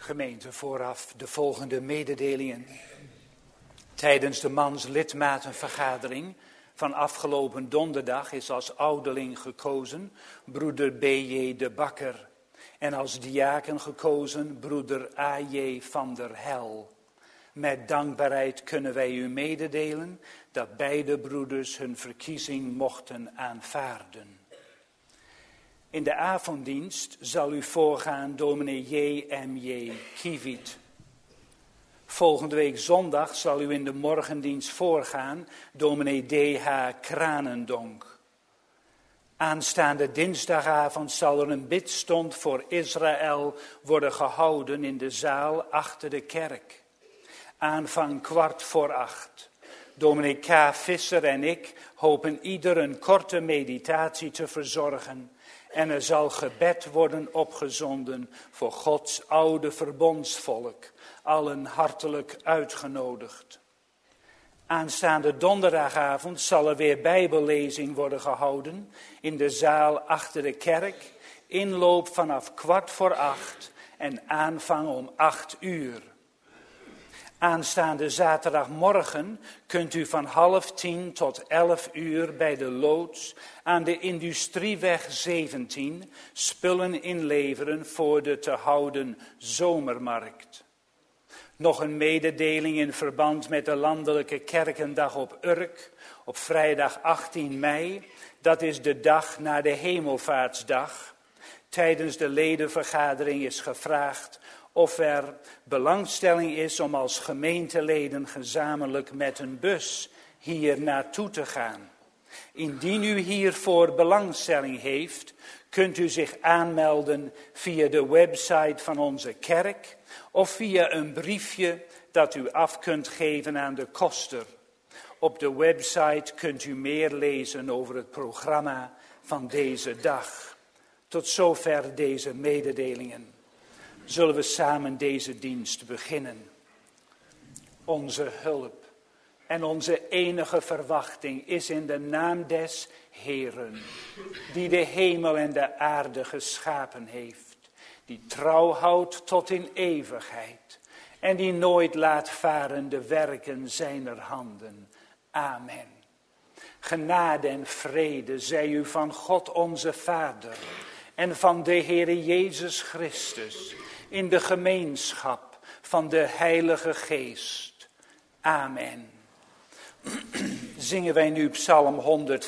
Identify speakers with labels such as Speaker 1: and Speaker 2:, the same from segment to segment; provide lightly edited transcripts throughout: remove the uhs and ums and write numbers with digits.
Speaker 1: Gemeente, vooraf de volgende mededelingen. Tijdens de mans-lidmatenvergadering van afgelopen donderdag is als ouderling gekozen broeder B.J. de Bakker en als diaken gekozen broeder A.J. van der Hel. Met dankbaarheid kunnen wij u mededelen dat beide broeders hun verkiezing mochten aanvaarden. In de avonddienst zal u voorgaan dominee J.M.J. Kiewiet. Volgende week zondag zal u in de morgendienst voorgaan dominee D.H. Kranendonk. Aanstaande dinsdagavond zal er een bidstond voor Israël worden gehouden in de zaal achter de kerk. Aanvang 7:15. Dominee K. Visser en ik hopen ieder een korte meditatie te verzorgen. En er zal gebed worden opgezonden voor Gods oude verbondsvolk. Allen hartelijk uitgenodigd. Aanstaande donderdagavond zal er weer bijbellezing worden gehouden in de zaal achter de kerk. Inloop vanaf 7:15 en aanvang om 8:00. Aanstaande zaterdagmorgen kunt u van 9:30 tot 11:00 bij de loods aan de Industrieweg 17 spullen inleveren voor de te houden zomermarkt. Nog een mededeling in verband met de landelijke kerkendag op Urk op vrijdag 18 mei. Dat is de dag na de Hemelvaartsdag. Tijdens de ledenvergadering is gevraagd of er belangstelling is om als gemeenteleden gezamenlijk met een bus hier naartoe te gaan. Indien u hiervoor belangstelling heeft, kunt u zich aanmelden via de website van onze kerk of via een briefje dat u af kunt geven aan de koster. Op de website kunt u meer lezen over het programma van deze dag. Tot zover deze mededelingen. Zullen we samen deze dienst beginnen. Onze hulp en onze enige verwachting is in de naam des Heeren, die de hemel en de aarde geschapen heeft, die trouw houdt tot in eeuwigheid en die nooit laat varen de werken zijner handen. Amen. Genade en vrede zij u van God onze Vader en van de Heere Jezus Christus in de gemeenschap van de Heilige Geest. Amen. Zingen wij nu Psalm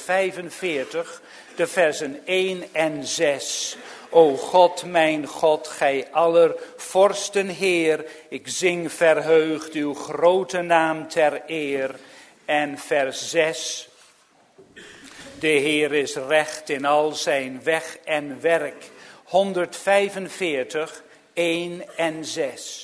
Speaker 1: 145, de versen 1 en 6. O God, mijn God, gij aller vorsten Heer, ik zing verheugd uw grote naam ter eer. En vers 6. De Heer is recht in al zijn weg en werk. 145, 1 en 6.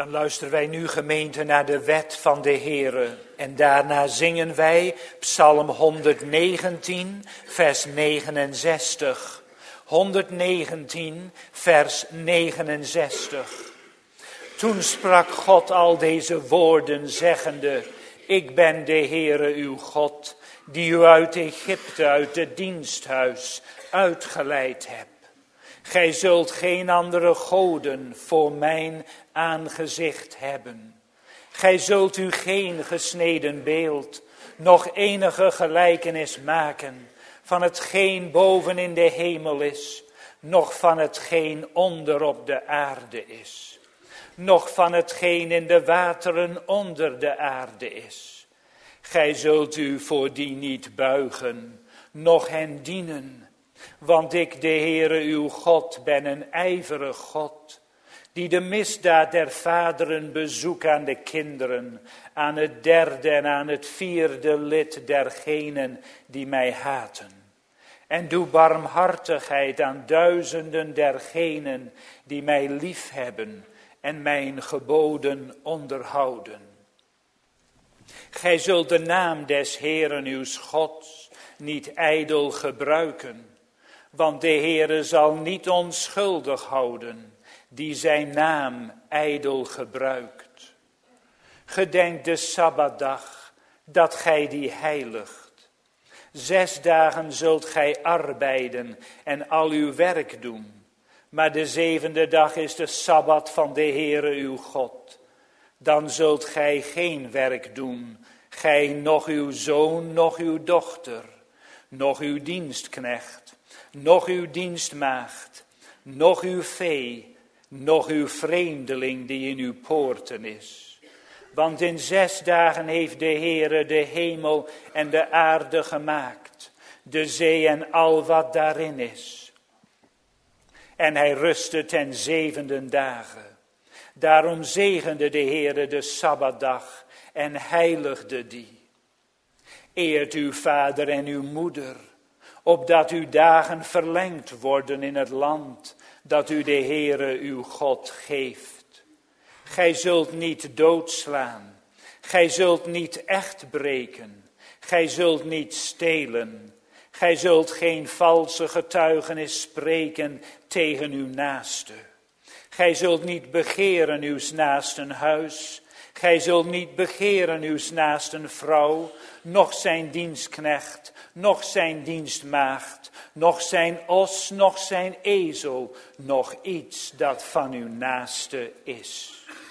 Speaker 1: Dan luisteren wij nu, gemeente, naar de wet van de Heere. En daarna zingen wij Psalm 119, vers 69. 119, vers 69. Toen sprak God al deze woorden, zeggende: Ik ben de Heere uw God, die u uit Egypte, uit het diensthuis, uitgeleid heb. Gij zult geen andere goden voor mijn aangezicht hebben. Gij zult u geen gesneden beeld, noch enige gelijkenis maken van hetgeen boven in de hemel is, noch van hetgeen onder op de aarde is, noch van hetgeen in de wateren onder de aarde is. Gij zult u voor die niet buigen, noch hen dienen. Want ik, de Heere uw God, ben een ijverig God, die de misdaad der vaderen bezoekt aan de kinderen, aan het derde en aan het vierde lid dergenen die mij haten. En doe barmhartigheid aan duizenden dergenen die mij liefhebben en mijn geboden onderhouden. Gij zult de naam des Heeren uw Gods niet ijdel gebruiken. Want de Heere zal niet onschuldig houden, die zijn naam ijdel gebruikt. Gedenk de Sabbatdag, dat gij die heiligt. 6 dagen zult gij arbeiden en al uw werk doen. Maar de 7e dag is de Sabbat van de Heere uw God. Dan zult gij geen werk doen, gij noch uw zoon, noch uw dochter, noch uw dienstknecht, noch uw dienstmaagd, noch uw vee, noch uw vreemdeling die in uw poorten is. Want in 6 dagen heeft de Heere de hemel en de aarde gemaakt, de zee en al wat daarin is. En hij rustte ten 7e dagen. Daarom zegende de Heere de Sabbatdag en heiligde die. Eert uw vader en uw moeder, opdat uw dagen verlengd worden in het land dat u de Heere uw God geeft. Gij zult niet doodslaan, gij zult niet echt breken, gij zult niet stelen, gij zult geen valse getuigenis spreken tegen uw naaste. Gij zult niet begeren uw naasten huis, gij zult niet begeren uw naasten vrouw, noch zijn dienstknecht, noch zijn dienstmaagd, noch zijn os, noch zijn ezel, noch iets dat van uw naaste is.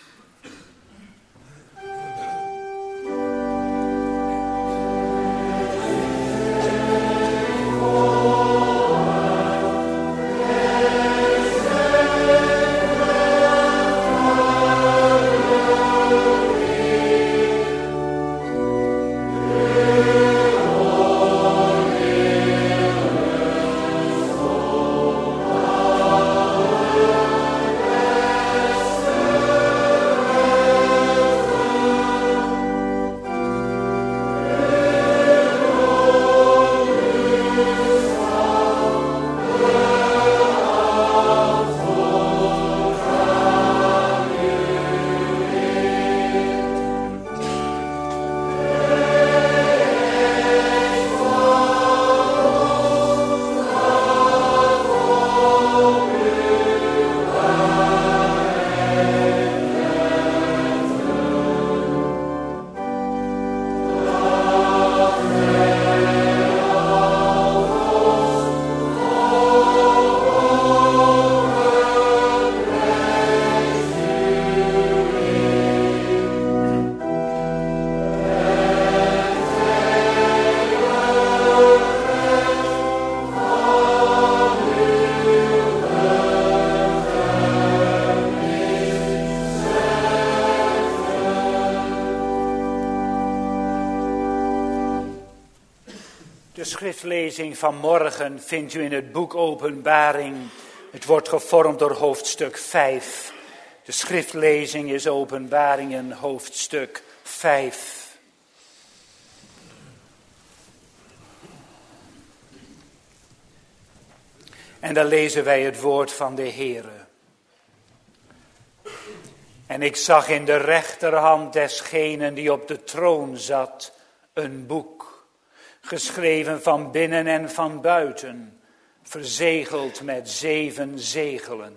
Speaker 1: De schriftlezing van morgen vindt u in het boek Openbaring. Het wordt gevormd door hoofdstuk 5. De schriftlezing is Openbaringen hoofdstuk 5. En dan lezen wij het woord van de Heere. En ik zag in de rechterhand desgenen die op de troon zat een boek, geschreven van binnen en van buiten, verzegeld met 7 zegelen.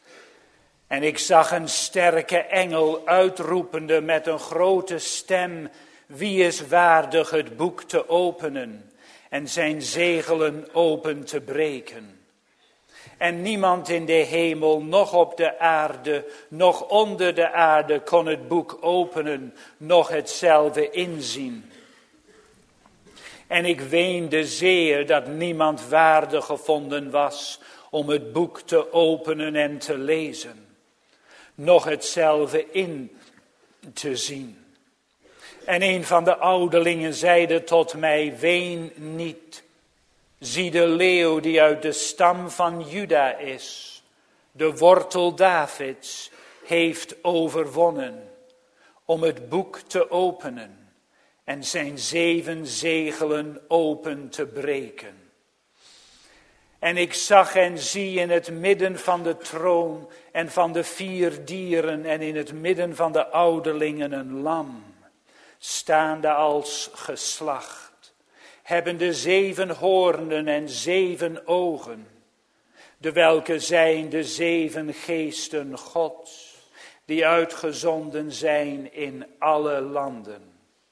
Speaker 1: En ik zag een sterke engel uitroepende met een grote stem: wie is waardig het boek te openen en zijn zegelen open te breken? En niemand in de hemel, noch op de aarde, noch onder de aarde kon het boek openen, noch hetzelfde inzien. En ik weende zeer dat niemand waardig gevonden was om het boek te openen en te lezen, noch hetzelfde in te zien. En een van de ouderlingen zeide tot mij: ween niet. Zie, de leeuw die uit de stam van Juda is, de wortel Davids, heeft overwonnen om het boek te openen en zijn 7 zegelen open te breken. En ik zag en zie in het midden van de troon en van de 4 dieren en in het midden van de ouderlingen een lam, staande als geslacht, hebbende 7 hoornen en 7 ogen, de welke zijn de 7 geesten Gods, die uitgezonden zijn in alle landen.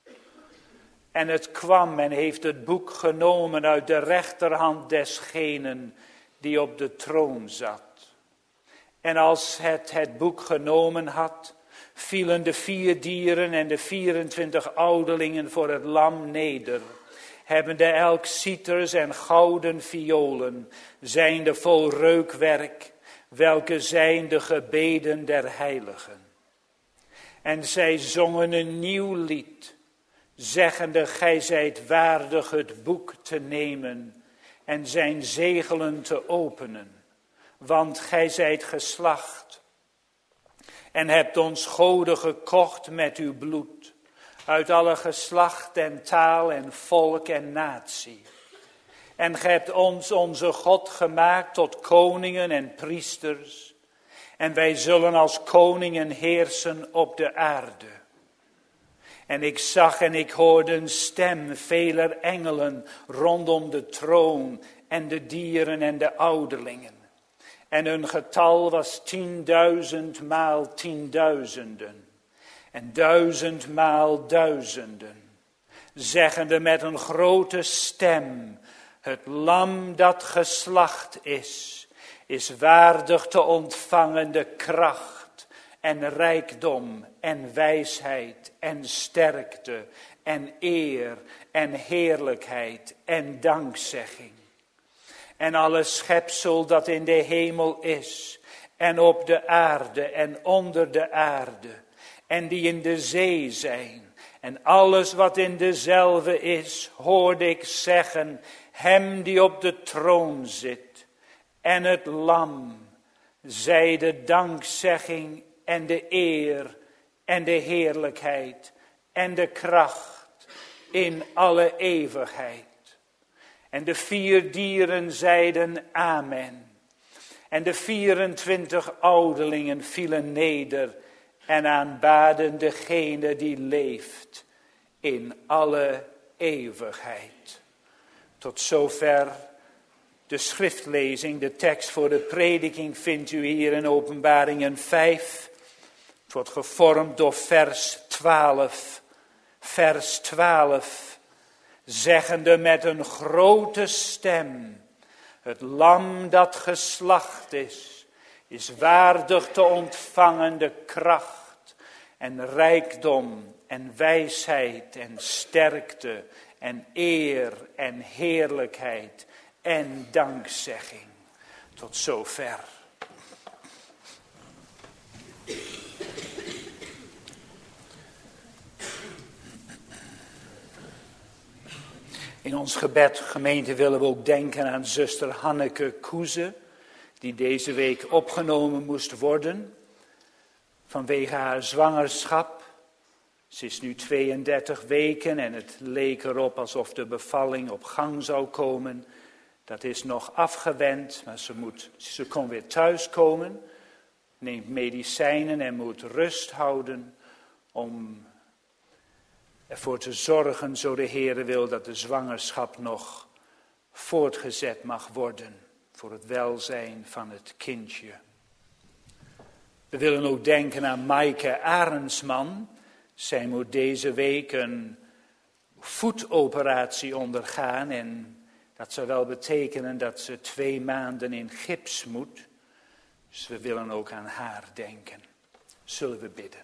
Speaker 1: En het kwam en heeft het boek genomen uit de rechterhand desgenen die op de troon zat. En als het boek genomen had, vielen de 4 dieren en de 24 ouderlingen voor het lam neder, hebbende elk citers en gouden violen, zijnde vol reukwerk, welke zijn de gebeden der heiligen. En zij zongen een nieuw lied, zeggende: gij zijt waardig het boek te nemen en zijn zegelen te openen, want gij zijt geslacht en hebt ons goden gekocht met uw bloed, uit alle geslacht en taal en volk en natie. En gij hebt ons onze God gemaakt tot koningen en priesters, en wij zullen als koningen heersen op de aarde. En ik zag en ik hoorde een stem veler engelen rondom de troon en de dieren en de ouderlingen. En hun getal was 10.000 maal 10.000'en. En 1000 maal 1000'en, zeggende met een grote stem: het lam dat geslacht is waardig te ontvangen de kracht en rijkdom en wijsheid en sterkte en eer en heerlijkheid en dankzegging. En alle schepsel dat in de hemel is en op de aarde en onder de aarde, en die in de zee zijn, en alles wat in dezelfde is, hoorde ik zeggen: hem die op de troon zit en het lam, zij de dankzegging en de eer en de heerlijkheid en de kracht in alle eeuwigheid. En de 4 dieren zeiden amen. En de 24 ouderlingen vielen neder en aanbaden degene die leeft in alle eeuwigheid. Tot zover de schriftlezing. De tekst voor de prediking vindt u hier in Openbaringen 5. Het wordt gevormd door vers 12. Vers 12. Zeggende met een grote stem: het lam dat geslacht is waardig te ontvangen de kracht en rijkdom en wijsheid en sterkte en eer en heerlijkheid en dankzegging. Tot zover. In ons gebed, gemeente, willen we ook denken aan zuster Hanneke Koeze, die deze week opgenomen moest worden vanwege haar zwangerschap. Ze is nu 32 weken en het leek erop alsof de bevalling op gang zou komen. Dat is nog afgewend, maar ze kon weer thuiskomen. neemt medicijnen en moet rust houden om ervoor te zorgen, zo de Heere wil, dat de zwangerschap nog voortgezet mag worden voor het welzijn van het kindje. We willen ook denken aan Maaike Arendsman. Zij moet deze week een voetoperatie ondergaan en dat zou wel betekenen dat ze 2 maanden in gips moet. Dus we willen ook aan haar denken. Zullen we bidden.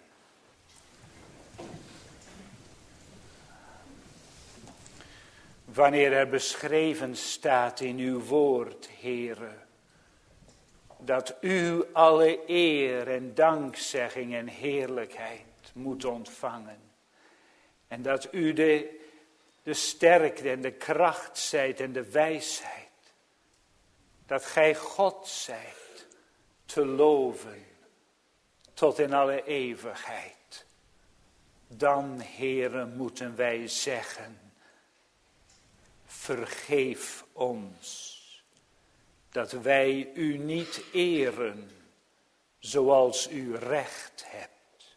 Speaker 1: Wanneer er beschreven staat in uw woord, Heere, dat u alle eer en dankzegging en heerlijkheid moet ontvangen. En dat u de sterkte en de kracht zijt en de wijsheid. Dat gij God zijt, te loven tot in alle eeuwigheid. Dan, Heere, moeten wij zeggen, vergeef ons dat wij u niet eren zoals u recht hebt.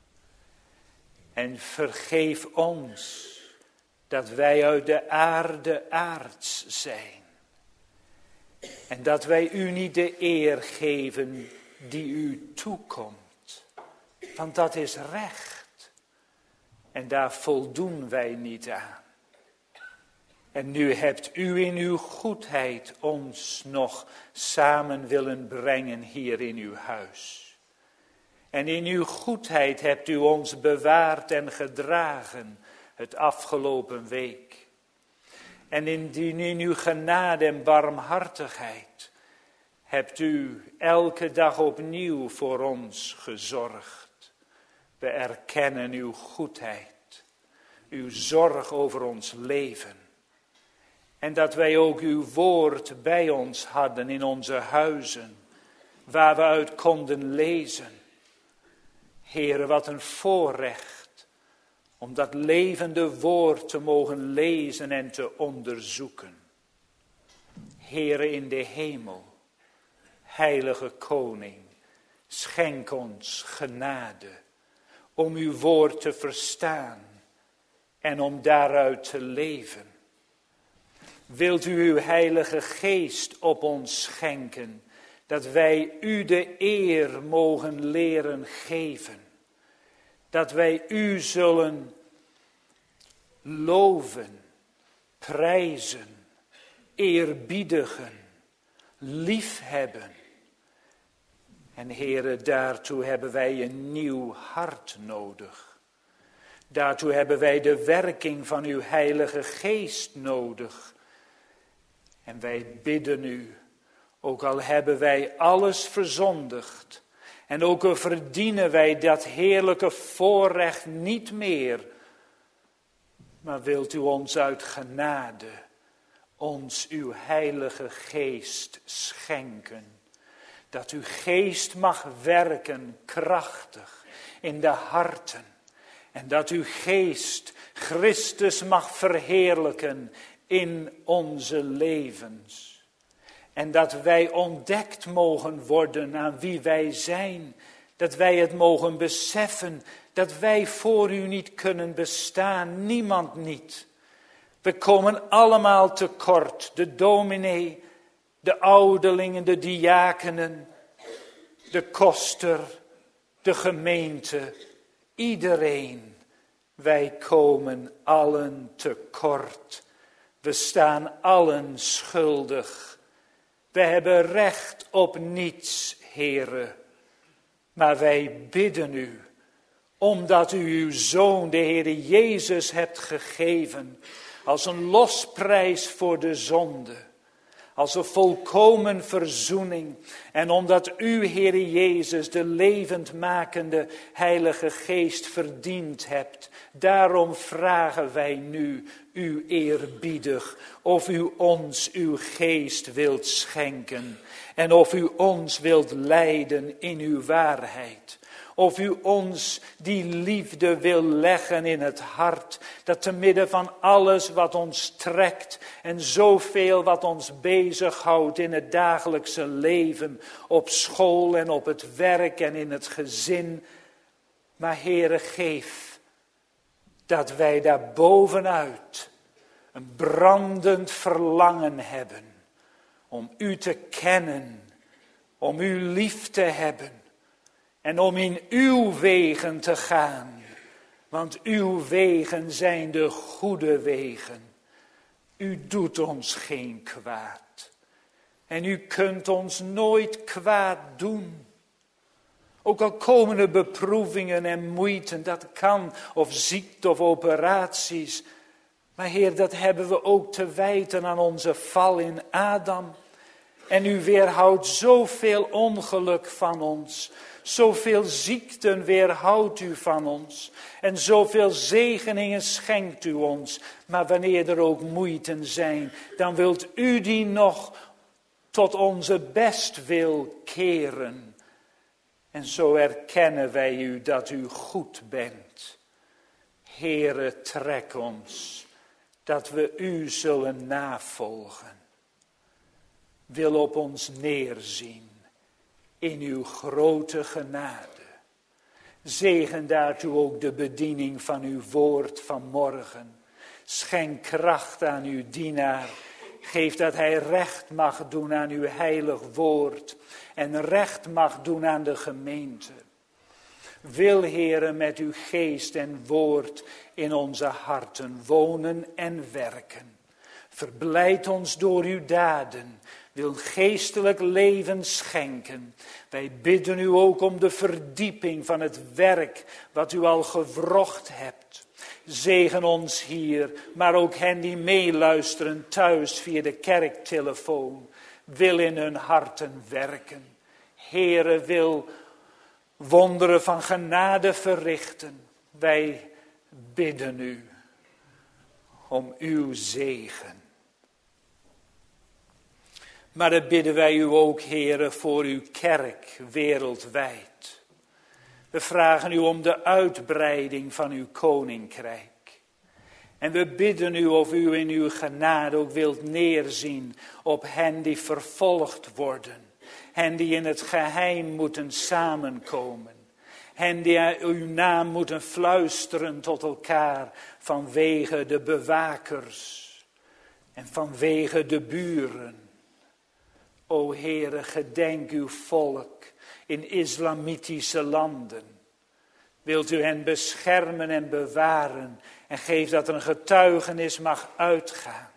Speaker 1: En vergeef ons dat wij uit de aarde aards zijn. En dat wij u niet de eer geven die u toekomt. Want dat is recht. En daar voldoen wij niet aan. En nu hebt u in uw goedheid ons nog samen willen brengen hier in uw huis. En in uw goedheid hebt u ons bewaard en gedragen het afgelopen week. En in uw genade en barmhartigheid hebt u elke dag opnieuw voor ons gezorgd. We erkennen uw goedheid, uw zorg over ons leven. En dat wij ook uw woord bij ons hadden in onze huizen, waar we uit konden lezen. Heere, wat een voorrecht om dat levende woord te mogen lezen en te onderzoeken. Heere in de hemel, heilige koning, schenk ons genade om uw woord te verstaan en om daaruit te leven. Wilt u uw heilige geest op ons schenken, dat wij u de eer mogen leren geven. Dat wij u zullen loven, prijzen, eerbiedigen, liefhebben. En Heere, daartoe hebben wij een nieuw hart nodig. Daartoe hebben wij de werking van uw heilige geest nodig. En wij bidden u, ook al hebben wij alles verzondigd, en ook al verdienen wij dat heerlijke voorrecht niet meer, maar wilt u ons uit genade, ons uw heilige geest schenken, dat uw geest mag werken krachtig in de harten, en dat uw geest Christus mag verheerlijken in onze levens. En dat wij ontdekt mogen worden aan wie wij zijn. Dat wij het mogen beseffen dat wij voor u niet kunnen bestaan. Niemand niet. We komen allemaal tekort. De dominee, de ouderlingen, de diakenen, de koster, de gemeente. Iedereen. Wij komen allen tekort. We staan allen schuldig. We hebben recht op niets, Heere. Maar wij bidden u, omdat u uw Zoon, de Heere Jezus, hebt gegeven, als een losprijs voor de zonde, als een volkomen verzoening. En omdat u, Heere Jezus, de levendmakende Heilige Geest verdiend hebt, daarom vragen wij nu u eerbiedig of u ons uw geest wilt schenken en of u ons wilt leiden in uw waarheid. Of u ons die liefde wil leggen in het hart. Dat te midden van alles wat ons trekt en zoveel wat ons bezighoudt in het dagelijkse leven. Op school en op het werk en in het gezin. Maar Heere, geef dat wij daar bovenuit een brandend verlangen hebben. Om u te kennen. Om u lief te hebben. En om in uw wegen te gaan. Want uw wegen zijn de goede wegen. U doet ons geen kwaad. En u kunt ons nooit kwaad doen. Ook al komen er beproevingen en moeiten, dat kan. Of ziekte of operaties. Maar Heer, dat hebben we ook te wijten aan onze val in Adam. En u weerhoudt zoveel ongeluk van ons. Zoveel ziekten weerhoudt u van ons. En zoveel zegeningen schenkt u ons. Maar wanneer er ook moeiten zijn, dan wilt u die nog tot onze bestwil keren. En zo erkennen wij u dat u goed bent. Heere, trek ons, dat we u zullen navolgen. Wil op ons neerzien in uw grote genade. Zegen daartoe ook de bediening van uw woord vanmorgen. Schenk kracht aan uw dienaar. Geef dat hij recht mag doen aan uw heilig woord. En recht mag doen aan de gemeente. Wil, Heere, met uw geest en woord in onze harten wonen en werken. Verblijd ons door uw daden. Wil geestelijk leven schenken. Wij bidden u ook om de verdieping van het werk wat u al gewrocht hebt. Zegen ons hier, maar ook hen die meeluisteren thuis via de kerktelefoon. Wil in hun harten werken. Heere, wil wonderen van genade verrichten. Wij bidden u om uw zegen. Maar dan bidden wij u ook, Heere, voor uw kerk wereldwijd. We vragen u om de uitbreiding van uw koninkrijk. En we bidden u of u in uw genade ook wilt neerzien op hen die vervolgd worden. Hen die in het geheim moeten samenkomen. Hen die uw naam moeten fluisteren tot elkaar vanwege de bewakers en vanwege de buren. O Heere, gedenk uw volk in islamitische landen. Wilt u hen beschermen en bewaren en geef dat er een getuigenis mag uitgaan.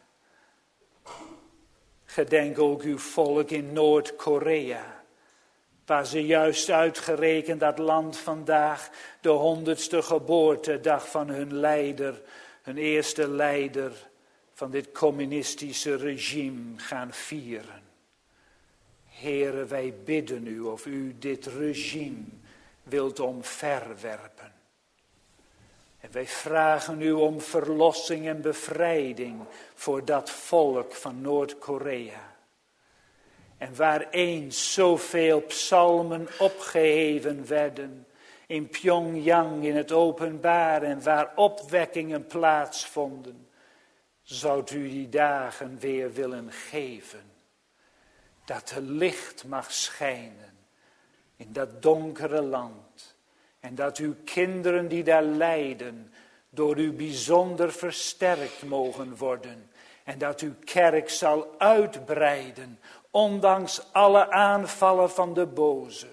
Speaker 1: Gedenk ook uw volk in Noord-Korea, waar ze juist uitgerekend dat land vandaag de 100ste geboortedag van hun leider, hun eerste leider van dit communistische regime gaan vieren. Heere, wij bidden u of u dit regime wilt omverwerpen. En wij vragen u om verlossing en bevrijding voor dat volk van Noord-Korea. En waar eens zoveel psalmen opgeheven werden in Pyongyang in het openbaar en waar opwekkingen plaatsvonden, zoudt u die dagen weer willen geven. Dat er licht mag schijnen in dat donkere land. En dat uw kinderen die daar lijden door u bijzonder versterkt mogen worden. En dat uw kerk zal uitbreiden, ondanks alle aanvallen van de boze.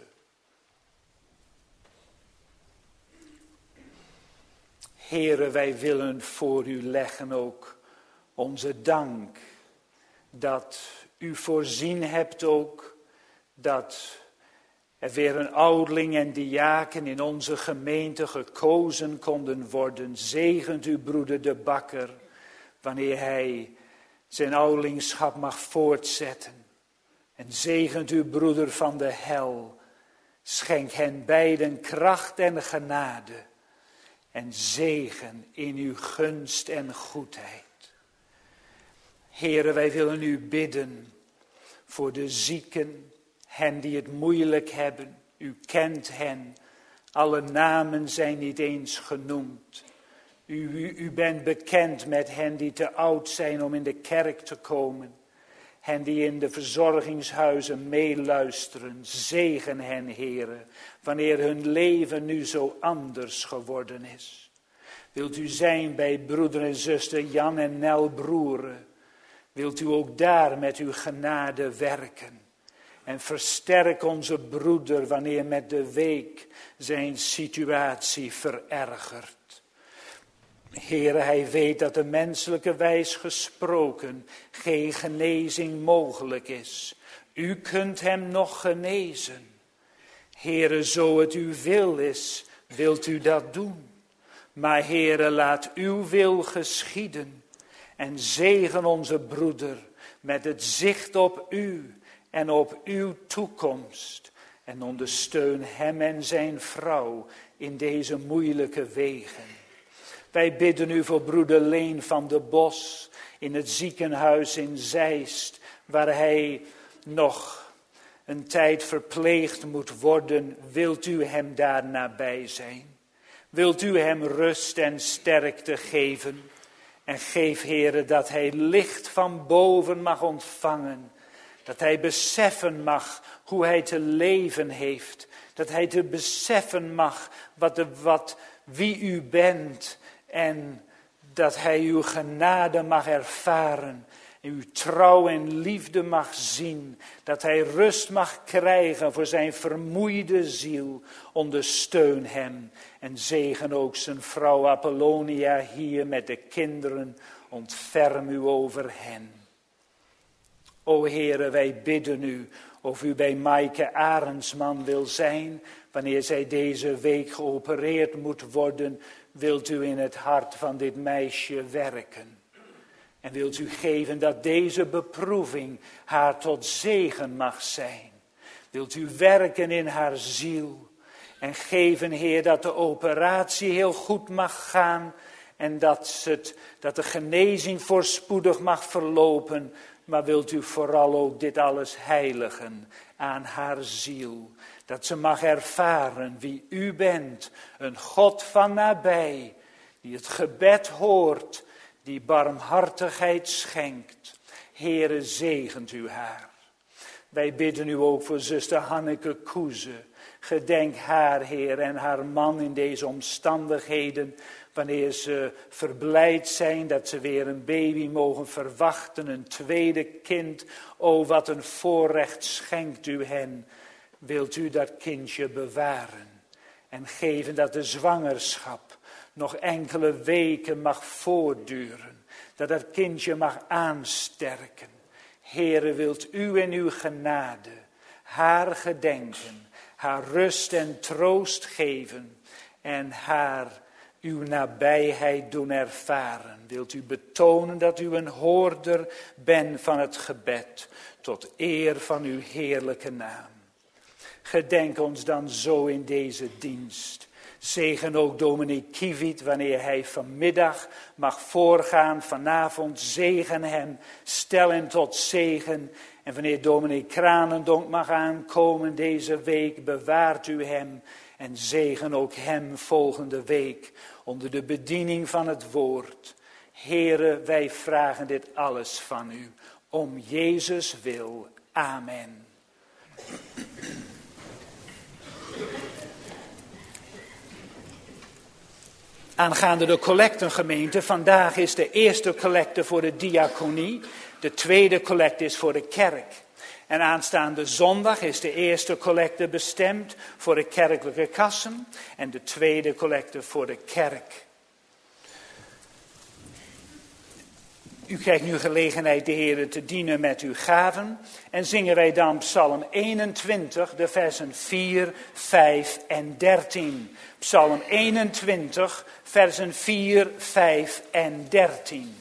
Speaker 1: Heere, wij willen voor u leggen ook onze dank dat u voorzien hebt ook dat er weer een ouderling en diaken in onze gemeente gekozen konden worden. Zegent u broeder de Bakker, wanneer hij zijn ouderlingschap mag voortzetten. En zegent u broeder van de hel. Schenk hen beiden kracht en genade. En zegen in uw gunst en goedheid. Heere, wij willen u bidden voor de zieken, hen die het moeilijk hebben. U kent hen Alle namen zijn niet eens genoemd. U bent bekend met hen die te oud zijn om in de kerk te komen. Hen die in de verzorgingshuizen meeluisteren. Zegen hen, Heere, wanneer hun leven nu zo anders geworden is. Wilt u zijn bij broeder en zuster Jan en Nel Broeren. Wilt u ook daar met uw genade werken. En versterk onze broeder wanneer met de week zijn situatie verergert. Heere, hij weet dat de menselijke wijs gesproken geen genezing mogelijk is. U kunt hem nog genezen. Heere, zo het uw wil is, wilt u dat doen. Maar Heere, laat uw wil geschieden. En zegen onze broeder met het zicht op u en op uw toekomst. En ondersteun hem en zijn vrouw in deze moeilijke wegen. Wij bidden u voor broeder Leen van de Bos in het ziekenhuis in Zeist, waar hij nog een tijd verpleegd moet worden. Wilt u hem daar nabij zijn? Wilt u hem rust en sterkte geven? En geef, Heere, dat hij licht van boven mag ontvangen. Dat hij beseffen mag hoe hij te leven heeft. Dat hij te beseffen mag wie u bent. En dat hij uw genade mag ervaren. Uw trouw en liefde mag zien. Dat hij rust mag krijgen voor zijn vermoeide ziel. Ondersteun hem. En zegen ook zijn vrouw Apollonia hier met de kinderen. Ontferm u over hen. O Heere, wij bidden u of u bij Maaike Arendsman wil zijn. Wanneer zij deze week geopereerd moet worden, wilt u in het hart van dit meisje werken. En wilt u geven dat deze beproeving haar tot zegen mag zijn. Wilt u werken in haar ziel. En geven, Heer, dat de operatie heel goed mag gaan. En dat de genezing voorspoedig mag verlopen. Maar wilt u vooral ook dit alles heiligen aan haar ziel. Dat ze mag ervaren wie u bent. Een God van nabij. Die het gebed hoort. Die barmhartigheid schenkt. Heere, zegent u haar. Wij bidden u ook voor zuster Hanneke Koeze. Gedenk haar, Heer, en haar man in deze omstandigheden. Wanneer ze verblijd zijn dat ze weer een baby mogen verwachten. Een tweede kind. O, wat een voorrecht schenkt u hen. Wilt u dat kindje bewaren. En geven dat de zwangerschap nog enkele weken mag voortduren. Dat dat kindje mag aansterken. Heere, wilt u in uw genade haar gedenken. Haar rust en troost geven. En haar uw nabijheid doen ervaren. Wilt u betonen dat u een hoorder bent van het gebed. Tot eer van uw heerlijke naam. Gedenk ons dan zo in deze dienst. Zegen ook dominee Kiewiet wanneer hij vanmiddag mag voorgaan. Vanavond zegen hem. Stel hem tot zegen. En wanneer dominee Kranendonk mag aankomen deze week. Bewaart u hem. En zegen ook hem volgende week. Onder de bediening van het woord. Heere, wij vragen dit alles van u. Om Jezus wil. Amen. Aangaande de collectengemeente, vandaag is de eerste collecte voor de diaconie. De tweede collecte is voor de kerk. En aanstaande zondag is de eerste collecte bestemd voor de kerkelijke kassen. En de tweede collecte voor de kerk. U krijgt nu gelegenheid de Heer te dienen met uw gaven. En zingen wij dan Psalm 21, de versen 4, 5 en 13. Psalm 21, versen 4, 5 en 13.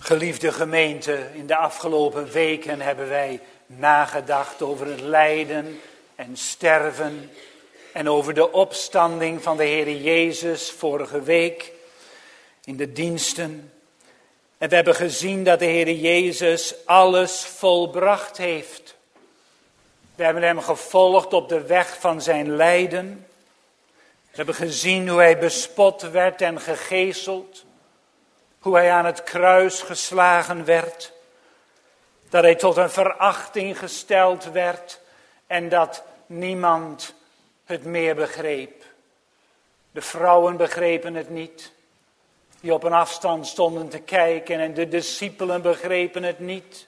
Speaker 1: Geliefde gemeente, in de afgelopen weken hebben wij nagedacht over het lijden en sterven en over de opstanding van de Heer Jezus vorige week in de diensten. En we hebben gezien dat de Heer Jezus alles volbracht heeft. We hebben hem gevolgd op de weg van zijn lijden. We hebben gezien hoe hij bespot werd en gegezeld. Hoe hij aan het kruis geslagen werd. Dat hij tot een verachting gesteld werd. En dat niemand het meer begreep. De vrouwen begrepen het niet. Die op een afstand stonden te kijken. En de discipelen begrepen het niet.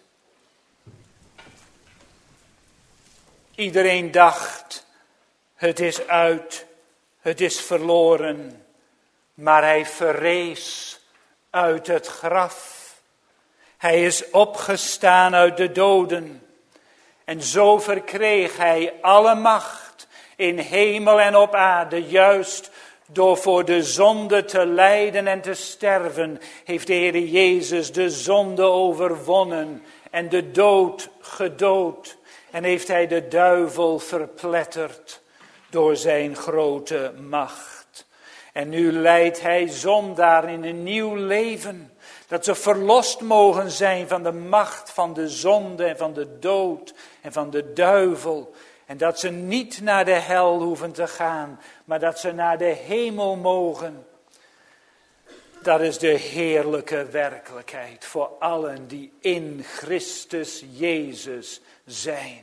Speaker 1: Iedereen dacht, het is uit. Het is verloren. Maar hij verrees uit het graf. Hij is opgestaan uit de doden. En zo verkreeg hij alle macht in hemel en op aarde. Juist door voor de zonde te lijden en te sterven, heeft de Heer Jezus de zonde overwonnen en de dood gedood. En heeft hij de duivel verpletterd door zijn grote macht. En nu leidt hij zondaren in een nieuw leven. Dat ze verlost mogen zijn van de macht van de zonde en van de dood en van de duivel. En dat ze niet naar de hel hoeven te gaan, maar dat ze naar de hemel mogen. Dat is de heerlijke werkelijkheid voor allen die in Christus Jezus zijn.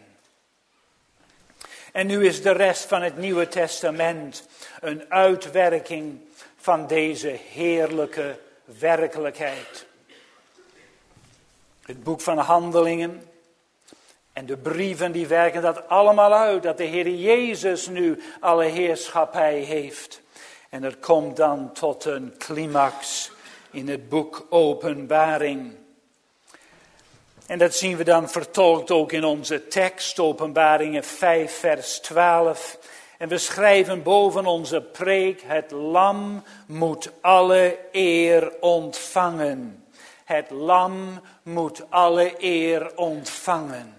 Speaker 1: En nu is de rest van het Nieuwe Testament een uitwerking van deze heerlijke werkelijkheid. Het boek van Handelingen en de brieven die werken dat allemaal uit. Dat de Heer Jezus nu alle heerschappij heeft. En er komt dan tot een climax in het boek Openbaring. En dat zien we dan vertolkt ook in onze tekst, Openbaringen 5 vers 12. En we schrijven boven onze preek, het lam moet alle eer ontvangen. Het lam moet alle eer ontvangen.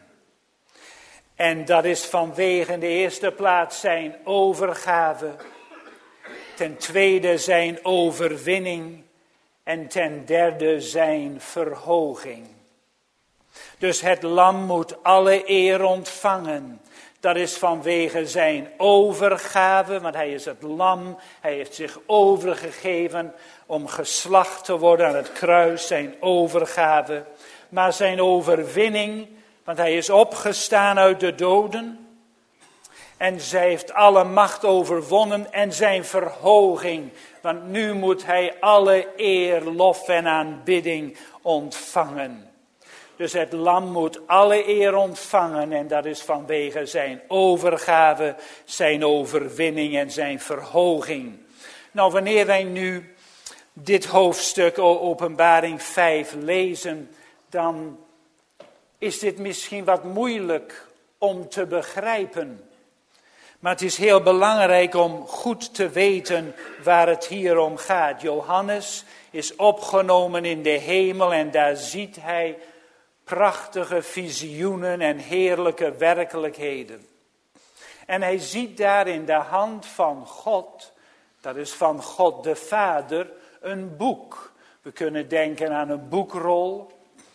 Speaker 1: En dat is vanwege in de eerste plaats zijn overgave. Ten tweede zijn overwinning. En ten derde zijn verhoging. Dus het lam moet alle eer ontvangen. Dat is vanwege zijn overgave, want hij is het lam. Hij heeft zich overgegeven om geslacht te worden aan het kruis, zijn overgave. Maar zijn overwinning, want hij is opgestaan uit de doden. En zij heeft alle macht overwonnen en zijn verhoging. Want nu moet hij alle eer, lof en aanbidding ontvangen. Dus het lam moet alle eer ontvangen en dat is vanwege zijn overgave, zijn overwinning en zijn verhoging. Nou, wanneer wij nu dit hoofdstuk Openbaring 5 lezen, dan is dit misschien wat moeilijk om te begrijpen. Maar het is heel belangrijk om goed te weten waar het hier om gaat. Johannes is opgenomen in de hemel en daar ziet hij prachtige visioenen en heerlijke werkelijkheden. En hij ziet daar in de hand van God, dat is van God de Vader, een boek. We kunnen denken aan een boekrol.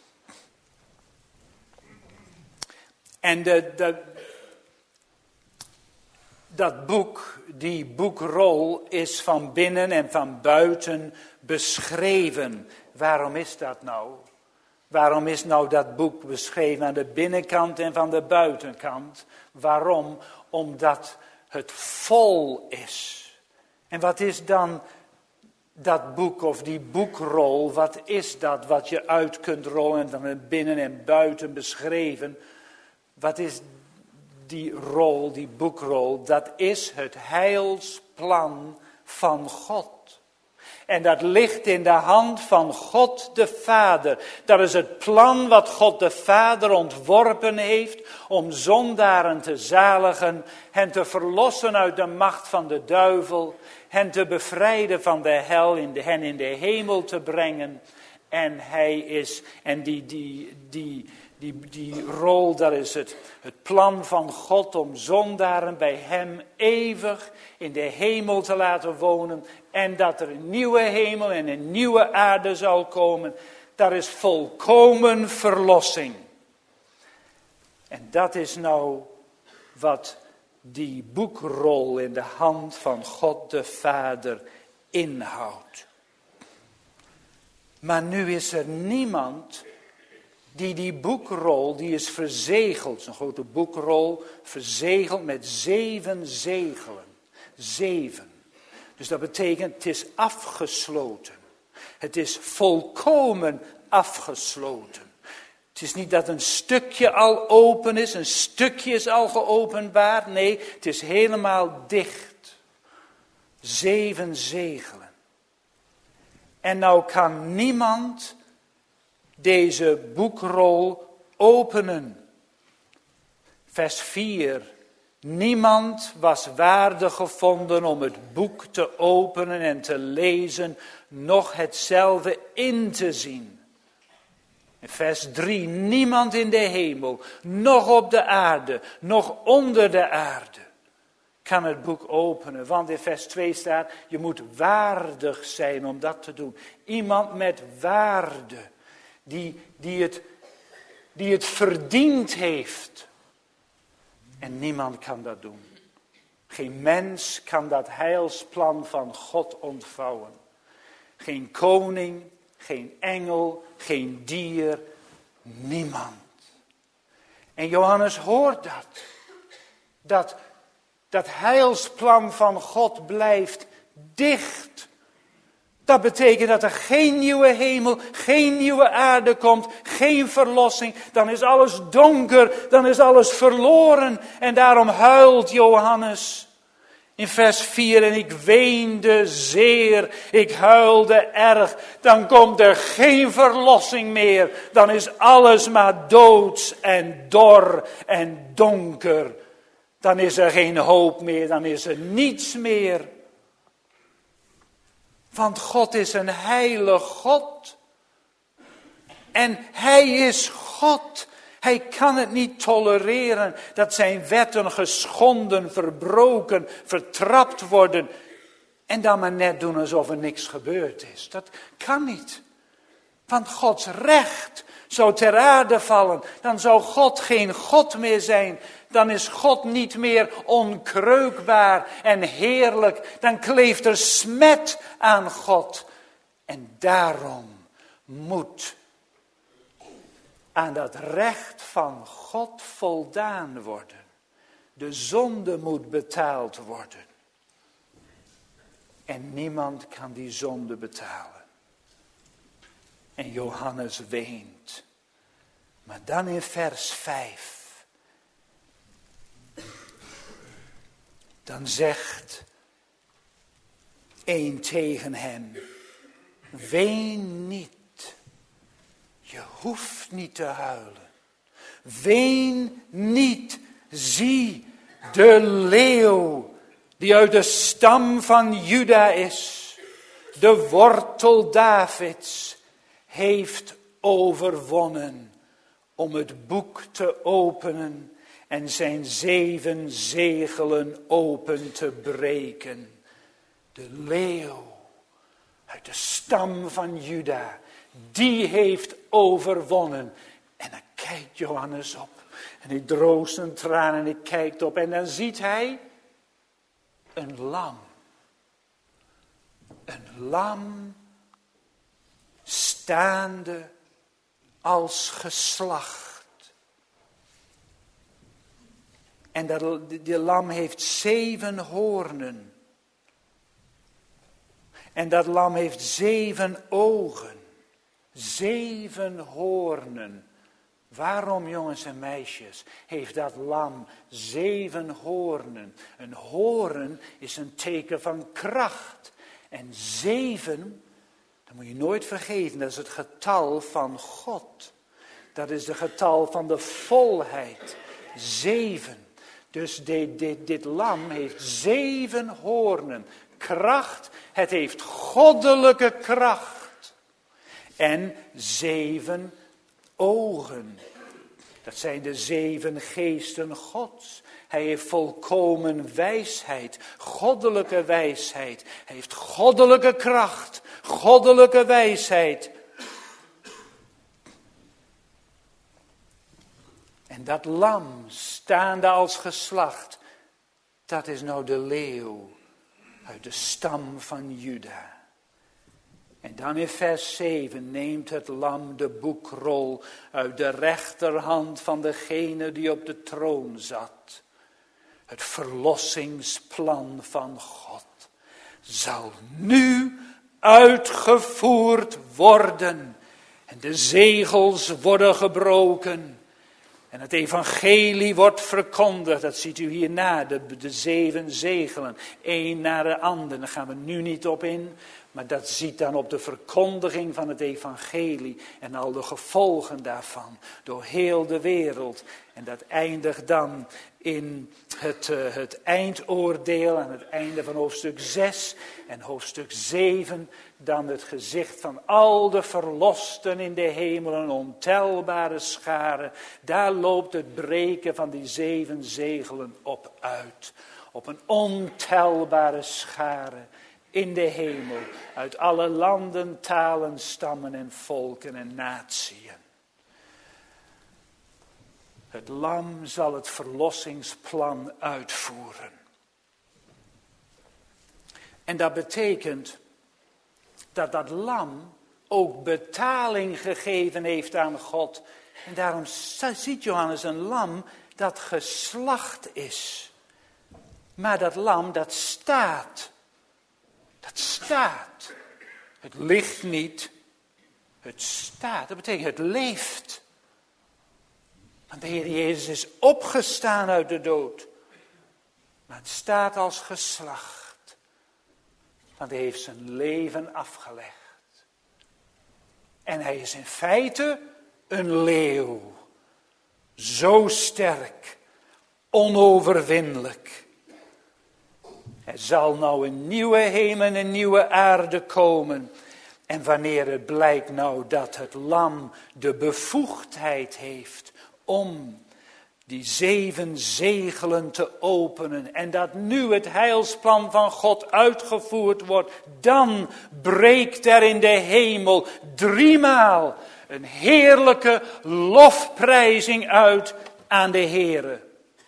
Speaker 1: En dat boek, die boekrol, is van binnen en van buiten beschreven. Waarom is dat nou? Waarom is nou dat boek beschreven aan de binnenkant en van de buitenkant? Waarom? Omdat het vol is. En wat is dan dat boek of die boekrol? Wat is dat wat je uit kunt rollen en van binnen en buiten beschreven? Wat is die rol, die boekrol? Dat is het heilsplan van God. En dat ligt in de hand van God de Vader. Dat is het plan wat God de Vader ontworpen heeft om zondaren te zaligen, hen te verlossen uit de macht van de duivel, hen te bevrijden van de hel, hen in de hemel te brengen En die rol, dat is het plan van God om zondaren bij hem eeuwig in de hemel te laten wonen. En dat er een nieuwe hemel en een nieuwe aarde zal komen. Dat is volkomen verlossing. En dat is nou wat die boekrol in de hand van God de Vader inhoudt. Maar nu is er niemand die boekrol, die is verzegeld, zo'n grote boekrol, verzegeld met 7 zegelen. 7. Dus dat betekent, het is afgesloten. Het is volkomen afgesloten. Het is niet dat een stukje al open is, een stukje is al geopenbaard. Nee, het is helemaal dicht. 7 zegelen. En nou kan niemand deze boekrol openen. Vers 4. Niemand was waardig gevonden om het boek te openen en te lezen, noch hetzelfde in te zien. In vers 3. Niemand in de hemel, noch op de aarde, noch onder de aarde kan het boek openen. Want in vers 2 staat, je moet waardig zijn om dat te doen. Iemand met waarde, die het verdiend heeft. En niemand kan dat doen. Geen mens kan dat heilsplan van God ontvouwen. Geen koning, geen engel, geen dier, niemand. En Johannes hoort dat heilsplan van God blijft dicht. Dat betekent dat er geen nieuwe hemel, geen nieuwe aarde komt, geen verlossing. Dan is alles donker, dan is alles verloren. En daarom huilt Johannes in vers 4. En ik weende zeer, ik huilde erg. Dan komt er geen verlossing meer. Dan is alles maar doods en dor en donker. Dan is er geen hoop meer, dan is er niets meer. Want God is een heilig God. En hij is God. Hij kan het niet tolereren dat zijn wetten geschonden, verbroken, vertrapt worden. En dan maar net doen alsof er niks gebeurd is. Dat kan niet. Want Gods recht zou ter aarde vallen. Dan zou God geen God meer zijn. Dan is God niet meer onkreukbaar en heerlijk. Dan kleeft er smet aan God. En daarom moet aan dat recht van God voldaan worden. De zonde moet betaald worden. En niemand kan die zonde betalen. En Johannes weent. Maar dan in vers 5. Dan zegt een tegen hem. Ween niet. Je hoeft niet te huilen. Ween niet. Zie de leeuw die uit de stam van Juda is. De wortel Davids heeft overwonnen om het boek te openen en zijn 7 zegelen open te breken. De leeuw uit de stam van Juda, die heeft overwonnen. En dan kijkt Johannes op en hij droogt zijn tranen en hij kijkt op en dan ziet hij een lam. Een lam staande als geslacht. En die lam heeft 7 hoornen. En dat lam heeft 7 ogen. 7 hoornen. Waarom, jongens en meisjes, heeft dat lam 7 hoornen? Een hoorn is een teken van kracht. En 7, dat moet je nooit vergeten, dat is het getal van God. Dat is het getal van de volheid. 7. Dus dit lam heeft 7 hoornen. Kracht, het heeft goddelijke kracht. en 7 ogen. Dat zijn de 7 geesten Gods. Hij heeft volkomen wijsheid, goddelijke wijsheid. Hij heeft goddelijke kracht, goddelijke wijsheid. En dat lam, staande als geslacht, dat is nou de leeuw uit de stam van Juda. En dan in vers 7 neemt het lam de boekrol uit de rechterhand van degene die op de troon zat. Het verlossingsplan van God zal nu uitgevoerd worden. En de zegels worden gebroken. En het evangelie wordt verkondigd. Dat ziet u hierna, de 7 zegelen. Eén na de ander. Daar gaan we nu niet op in. Maar dat ziet dan op de verkondiging van het evangelie. En al de gevolgen daarvan. Door heel de wereld. En dat eindigt dan in het eindoordeel. Aan het einde van hoofdstuk 6. En hoofdstuk 7. Dan het gezicht van al de verlosten in de hemel. Een ontelbare schare. Daar loopt het breken van die 7 zegelen op uit. Op een ontelbare schare in de hemel. Uit alle landen, talen, stammen en volken en natieën. Het lam zal het verlossingsplan uitvoeren. En dat betekent dat dat lam ook betaling gegeven heeft aan God. En daarom ziet Johannes een lam dat geslacht is. Maar dat lam dat staat. Dat staat. Het ligt niet. Het staat. Dat betekent het leeft. Want de Heer Jezus is opgestaan uit de dood. Maar het staat als geslacht. Want hij heeft zijn leven afgelegd. En hij is in feite een leeuw. Zo sterk. Onoverwinnelijk. Er zal nou een nieuwe hemel en een nieuwe aarde komen. En wanneer het blijkt nou dat het lam de bevoegdheid heeft om die 7 zegelen te openen. En dat nu het heilsplan van God uitgevoerd wordt. Dan breekt er in de hemel 3 maal een heerlijke lofprijzing uit aan de Heere.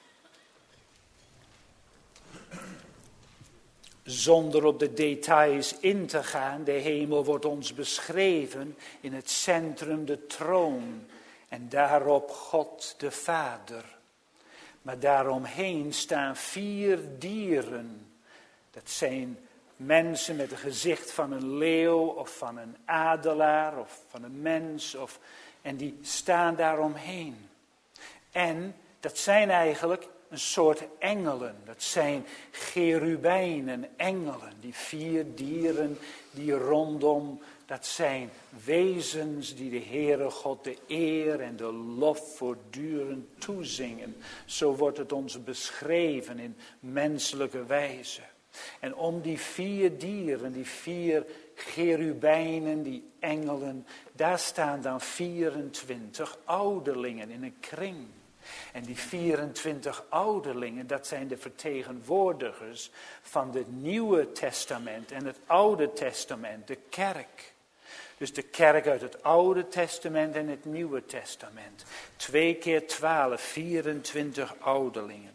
Speaker 1: Zonder op de details in te gaan, de hemel wordt ons beschreven in het centrum de troon. En daarop God de Vader. Maar daaromheen staan 4 dieren. Dat zijn mensen met een gezicht van een leeuw of van een adelaar of van een mens. En die staan daaromheen. En dat zijn eigenlijk een soort engelen. Dat zijn cherubijnen, engelen. Die 4 dieren die rondom, dat zijn wezens die de Heere God de eer en de lof voortdurend toezingen. Zo wordt het ons beschreven in menselijke wijze. En om die 4 dieren, die 4 cherubijnen, die engelen, daar staan dan 24 ouderlingen in een kring. En die 24 ouderlingen, dat zijn de vertegenwoordigers van het Nieuwe Testament en het Oude Testament, de kerk. Dus de kerk uit het Oude Testament en het Nieuwe Testament. 2 keer 12, 24 ouderlingen.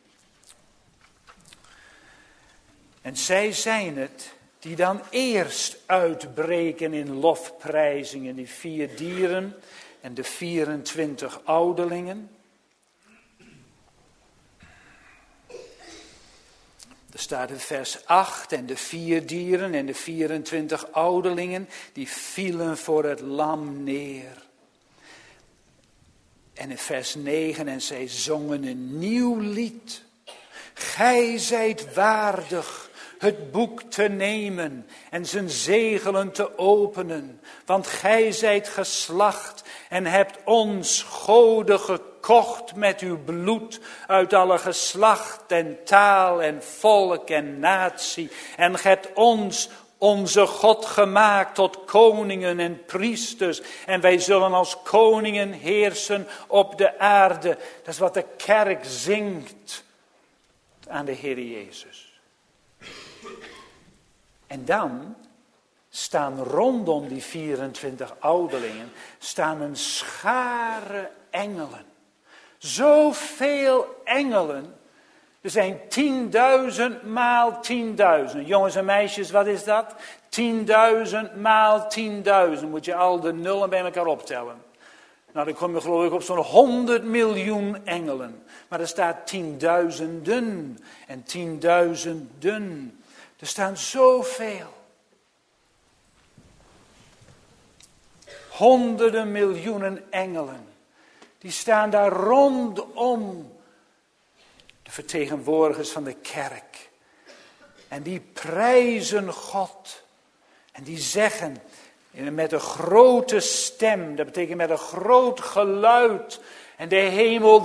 Speaker 1: En zij zijn het die dan eerst uitbreken in lofprijzingen, die 4 dieren en de 24 ouderlingen. Er staat in vers 8, en de 4 dieren en de 24 ouderlingen, die vielen voor het lam neer. En in vers 9, en zij zongen een nieuw lied. Gij zijt waardig het boek te nemen en zijn zegelen te openen. Want gij zijt geslacht en hebt ons goden gekocht met uw bloed uit alle geslacht en taal en volk en natie. En gij hebt ons onze God gemaakt tot koningen en priesters. En wij zullen als koningen heersen op de aarde. Dat is wat de kerk zingt aan de Heer Jezus. En dan staan rondom die 24 ouderlingen staan een schare engelen. Zoveel engelen. Er zijn 10.000 maal 10.000. Jongens en meisjes, wat is dat? 10.000 maal 10.000. Moet je al de nullen bij elkaar optellen. Nou, dan kom je geloof ik op zo'n 100 miljoen engelen. Maar er staat 10.000'en en 10.000'en. Er staan zoveel. Honderden miljoenen engelen. Die staan daar rondom de vertegenwoordigers van de kerk. En die prijzen God. En die zeggen met een grote stem. Dat betekent met een groot geluid. En de hemel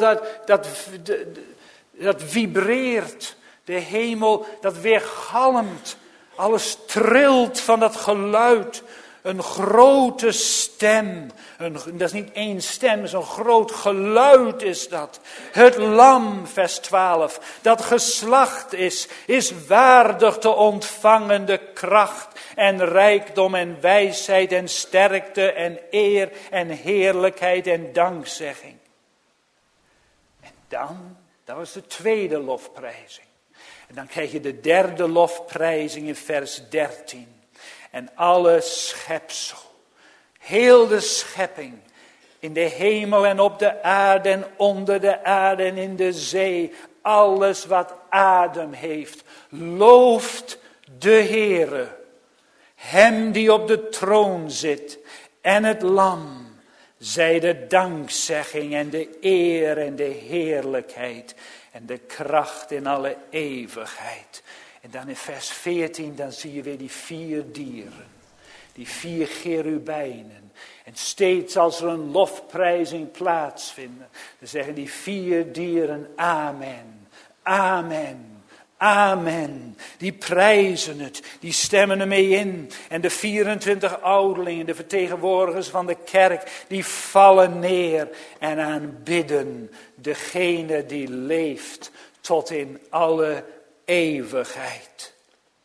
Speaker 1: dat vibreert. De hemel dat weergalmt. Alles trilt van dat geluid. Een grote stem. Dat is niet één stem, dat is een groot geluid is dat. Het lam, vers 12, dat geslacht is waardig te ontvangen de kracht en rijkdom en wijsheid en sterkte en eer en heerlijkheid en dankzegging. En dan, dat was de tweede lofprijzing. En dan krijg je de derde lofprijzing in vers 13. En alle schepsel, heel de schepping, in de hemel en op de aarde en onder de aarde en in de zee, alles wat adem heeft, looft de Heere, hem die op de troon zit en het lam, zij de dankzegging en de eer en de heerlijkheid en de kracht in alle eeuwigheid. En dan in vers 14, dan zie je weer die 4 dieren. Die 4 cherubijnen. En steeds als er een lofprijzing plaatsvindt, dan zeggen die 4 dieren amen, amen, amen. Die prijzen het, die stemmen ermee in. En de 24 ouderlingen, de vertegenwoordigers van de kerk, die vallen neer en aanbidden degene die leeft tot in alle eeuwigheid.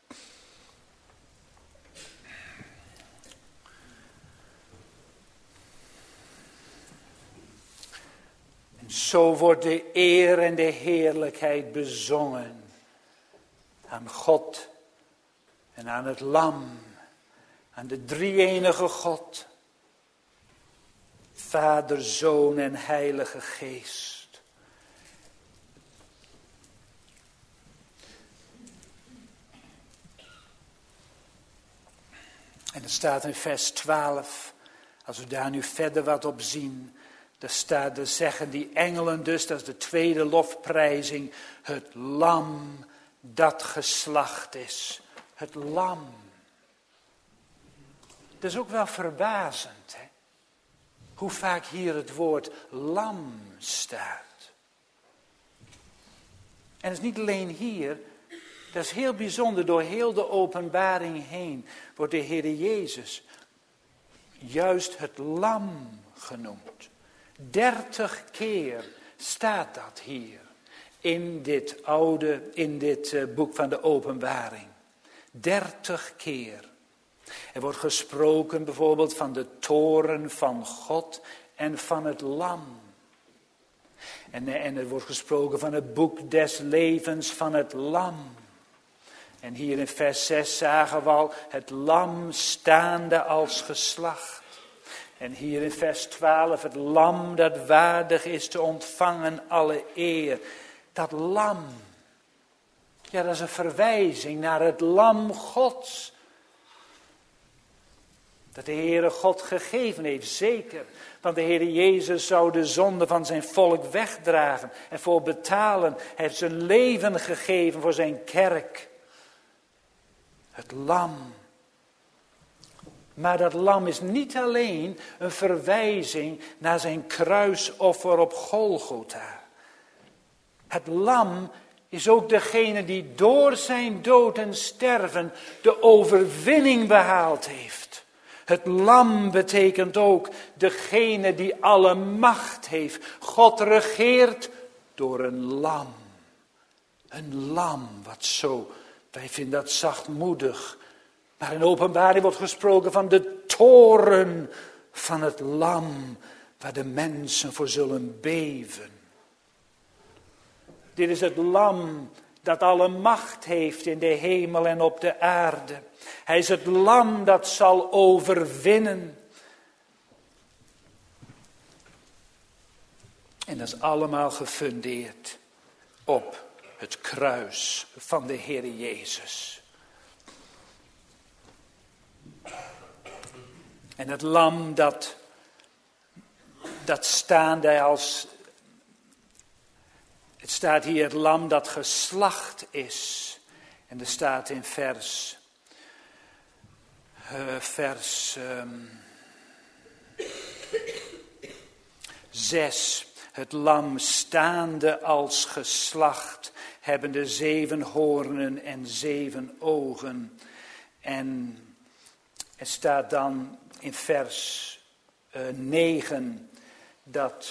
Speaker 1: En zo wordt de eer en de heerlijkheid bezongen aan God en aan het lam, aan de drie-enige God, Vader, Zoon en Heilige Geest. En er staat in vers 12, als we daar nu verder wat op zien, daar zeggen die engelen dus, dat is de tweede lofprijzing, het lam dat geslacht is. Het lam. Dat is ook wel verbazend, hè? Hoe vaak hier het woord lam staat. En het is niet alleen hier. Dat is heel bijzonder, door heel de openbaring heen wordt de Heer Jezus juist het lam genoemd. 30 keer staat dat hier in dit boek van de openbaring. 30 keer. Er wordt gesproken bijvoorbeeld van de toren van God en van het lam. En er wordt gesproken van het boek des levens van het lam. En hier in vers 6 zagen we al het lam staande als geslacht. En hier in vers 12 het lam dat waardig is te ontvangen alle eer. Dat lam, ja, dat is een verwijzing naar het lam Gods. Dat de Heere God gegeven heeft, zeker. Want de Heere Jezus zou de zonde van zijn volk wegdragen en voor betalen. Hij heeft zijn leven gegeven voor zijn kerk. Het lam. Maar dat lam is niet alleen een verwijzing naar zijn kruisoffer op Golgotha. Het lam is ook degene die door zijn dood en sterven de overwinning behaald heeft. Het lam betekent ook degene die alle macht heeft. God regeert door een lam. Een lam, wat zo, wij vinden dat zachtmoedig. Maar in Openbaring wordt gesproken van de toorn van het lam, waar de mensen voor zullen beven. Dit is het lam dat alle macht heeft in de hemel en op de aarde. Hij is het lam dat zal overwinnen. En dat is allemaal gefundeerd op het kruis van de Heer Jezus. En het lam dat staande als... Het staat hier het lam dat geslacht is. En er staat in vers 6. Het lam staande als geslacht, hebbende 7 hoornen en 7 ogen. En er staat dan in vers 9 dat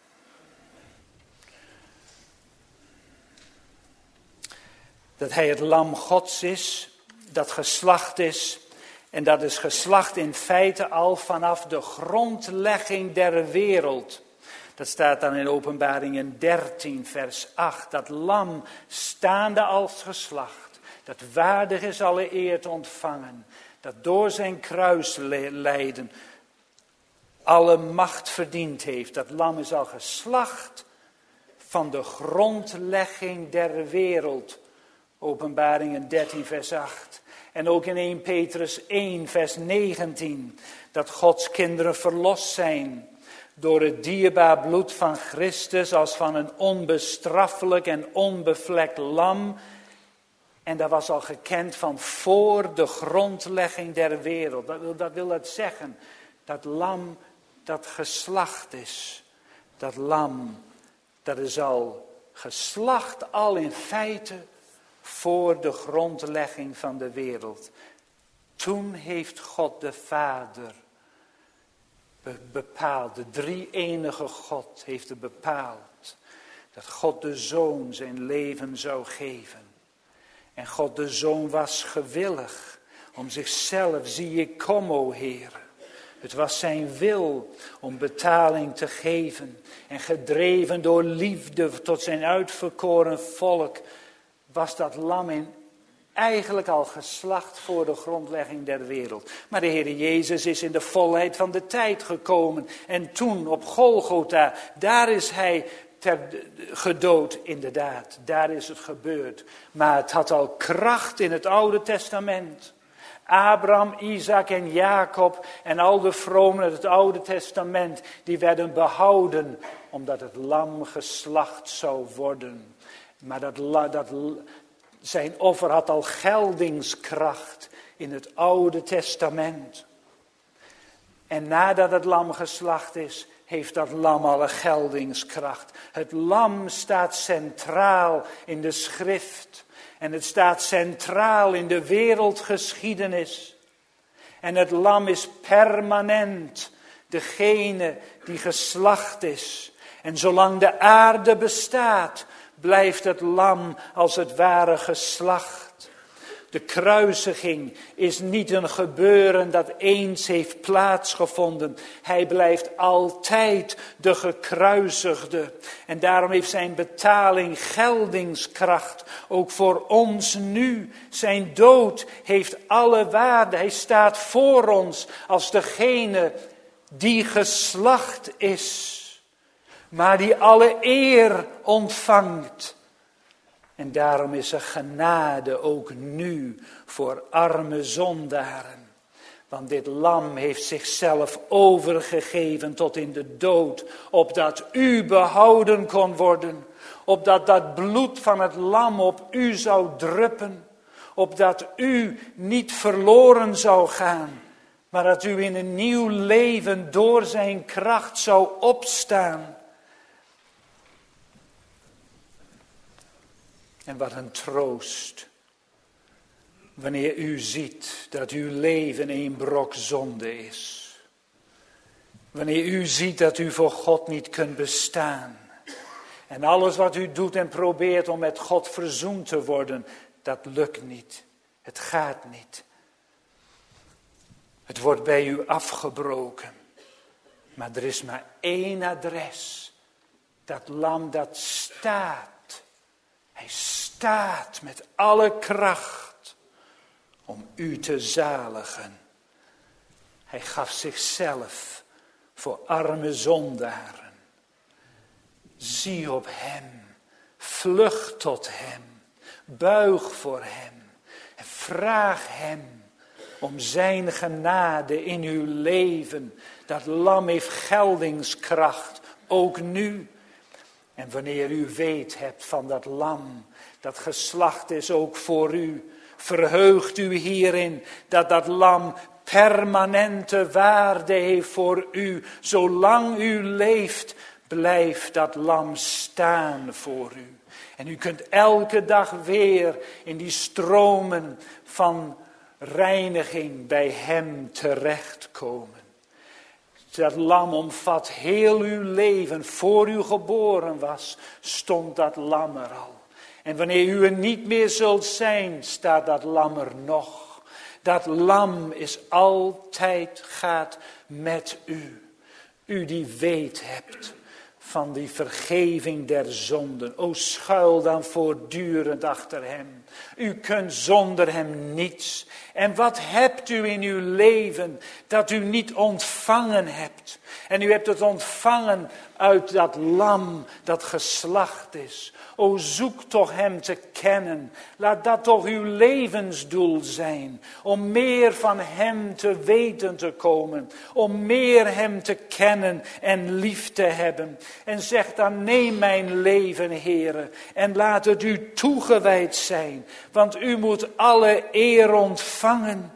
Speaker 1: hij het lam Gods is, dat geslacht is. En dat is geslacht in feite al vanaf de grondlegging der wereld. Dat staat dan in Openbaringen 13 vers 8. Dat lam staande als geslacht, dat waardig is alle eer te ontvangen. Dat door zijn kruislijden alle macht verdiend heeft. Dat lam is al geslacht van de grondlegging der wereld. Openbaringen 13 vers 8. En ook in 1 Petrus 1 vers 19. Dat Gods kinderen verlost zijn door het dierbaar bloed van Christus als van een onbestraffelijk en onbevlekt lam. En dat was al gekend van voor de grondlegging der wereld. Dat wil het zeggen. Dat lam dat geslacht is. Dat lam dat is al geslacht al in feite voor de grondlegging van de wereld. Toen heeft God de Vader bepaald, de drie-enige God heeft het bepaald, dat God de Zoon zijn leven zou geven. En God de Zoon was gewillig om zichzelf, zie ik kom, o Heer. Het was zijn wil om betaling te geven. En gedreven door liefde tot zijn uitverkoren volk was dat lam eigenlijk al geslacht voor de grondlegging der wereld. Maar de Heer Jezus is in de volheid van de tijd gekomen. En toen op Golgotha, daar is hij gedood inderdaad. Daar is het gebeurd. Maar het had al kracht in het Oude Testament. Abraham, Isaac en Jacob en al de vromen uit het Oude Testament, die werden behouden omdat het lam geslacht zou worden. Maar zijn offer had al geldingskracht in het Oude Testament. En nadat het lam geslacht is, heeft dat lam al een geldingskracht. Het lam staat centraal in de schrift. En het staat centraal in de wereldgeschiedenis. En het lam is permanent degene die geslacht is. En zolang de aarde bestaat, blijft het lam als het ware geslacht. De kruisiging is niet een gebeuren dat eens heeft plaatsgevonden. Hij blijft altijd de gekruisigde. En daarom heeft zijn betaling geldingskracht. Ook voor ons nu. Zijn dood heeft alle waarde. Hij staat voor ons als degene die geslacht is. Maar die alle eer ontvangt. En daarom is er genade ook nu voor arme zondaren. Want dit lam heeft zichzelf overgegeven tot in de dood. Opdat u behouden kon worden. Opdat dat bloed van het lam op u zou druppen. Opdat u niet verloren zou gaan. Maar dat u in een nieuw leven door zijn kracht zou opstaan. En wat een troost. Wanneer u ziet dat uw leven een brok zonde is. Wanneer u ziet dat u voor God niet kunt bestaan. En alles wat u doet en probeert om met God verzoend te worden, dat lukt niet. Het gaat niet. Het wordt bij u afgebroken. Maar er is maar één adres. Dat lam dat staat. Hij staat met alle kracht om u te zaligen. Hij gaf zichzelf voor arme zondaren. Zie op hem, vlucht tot hem, buig voor hem en vraag hem om zijn genade in uw leven. Dat lam heeft geldingskracht, ook nu. En wanneer u weet hebt van dat lam, dat geslacht is ook voor u, verheugt u hierin dat dat lam permanente waarde heeft voor u. Zolang u leeft, blijft dat lam staan voor u. En u kunt elke dag weer in die stromen van reiniging bij hem terechtkomen. Dat lam omvat heel uw leven. Voor u geboren was, stond dat lam er al. En wanneer u er niet meer zult zijn, staat dat lam er nog. Dat lam is altijd, gaat met u. U die weet hebt van die vergeving der zonden. O, schuil dan voortdurend achter hem. U kunt zonder hem niets. En wat hebt u in uw leven dat u niet ontvangen hebt? En u hebt het ontvangen uit dat lam dat geslacht is. O, zoek toch hem te kennen. Laat dat toch uw levensdoel zijn. Om meer van hem te weten te komen. Om meer hem te kennen en lief te hebben. En zeg dan, neem mijn leven, Heere. En laat het u toegewijd zijn. Want u moet alle eer ontvangen.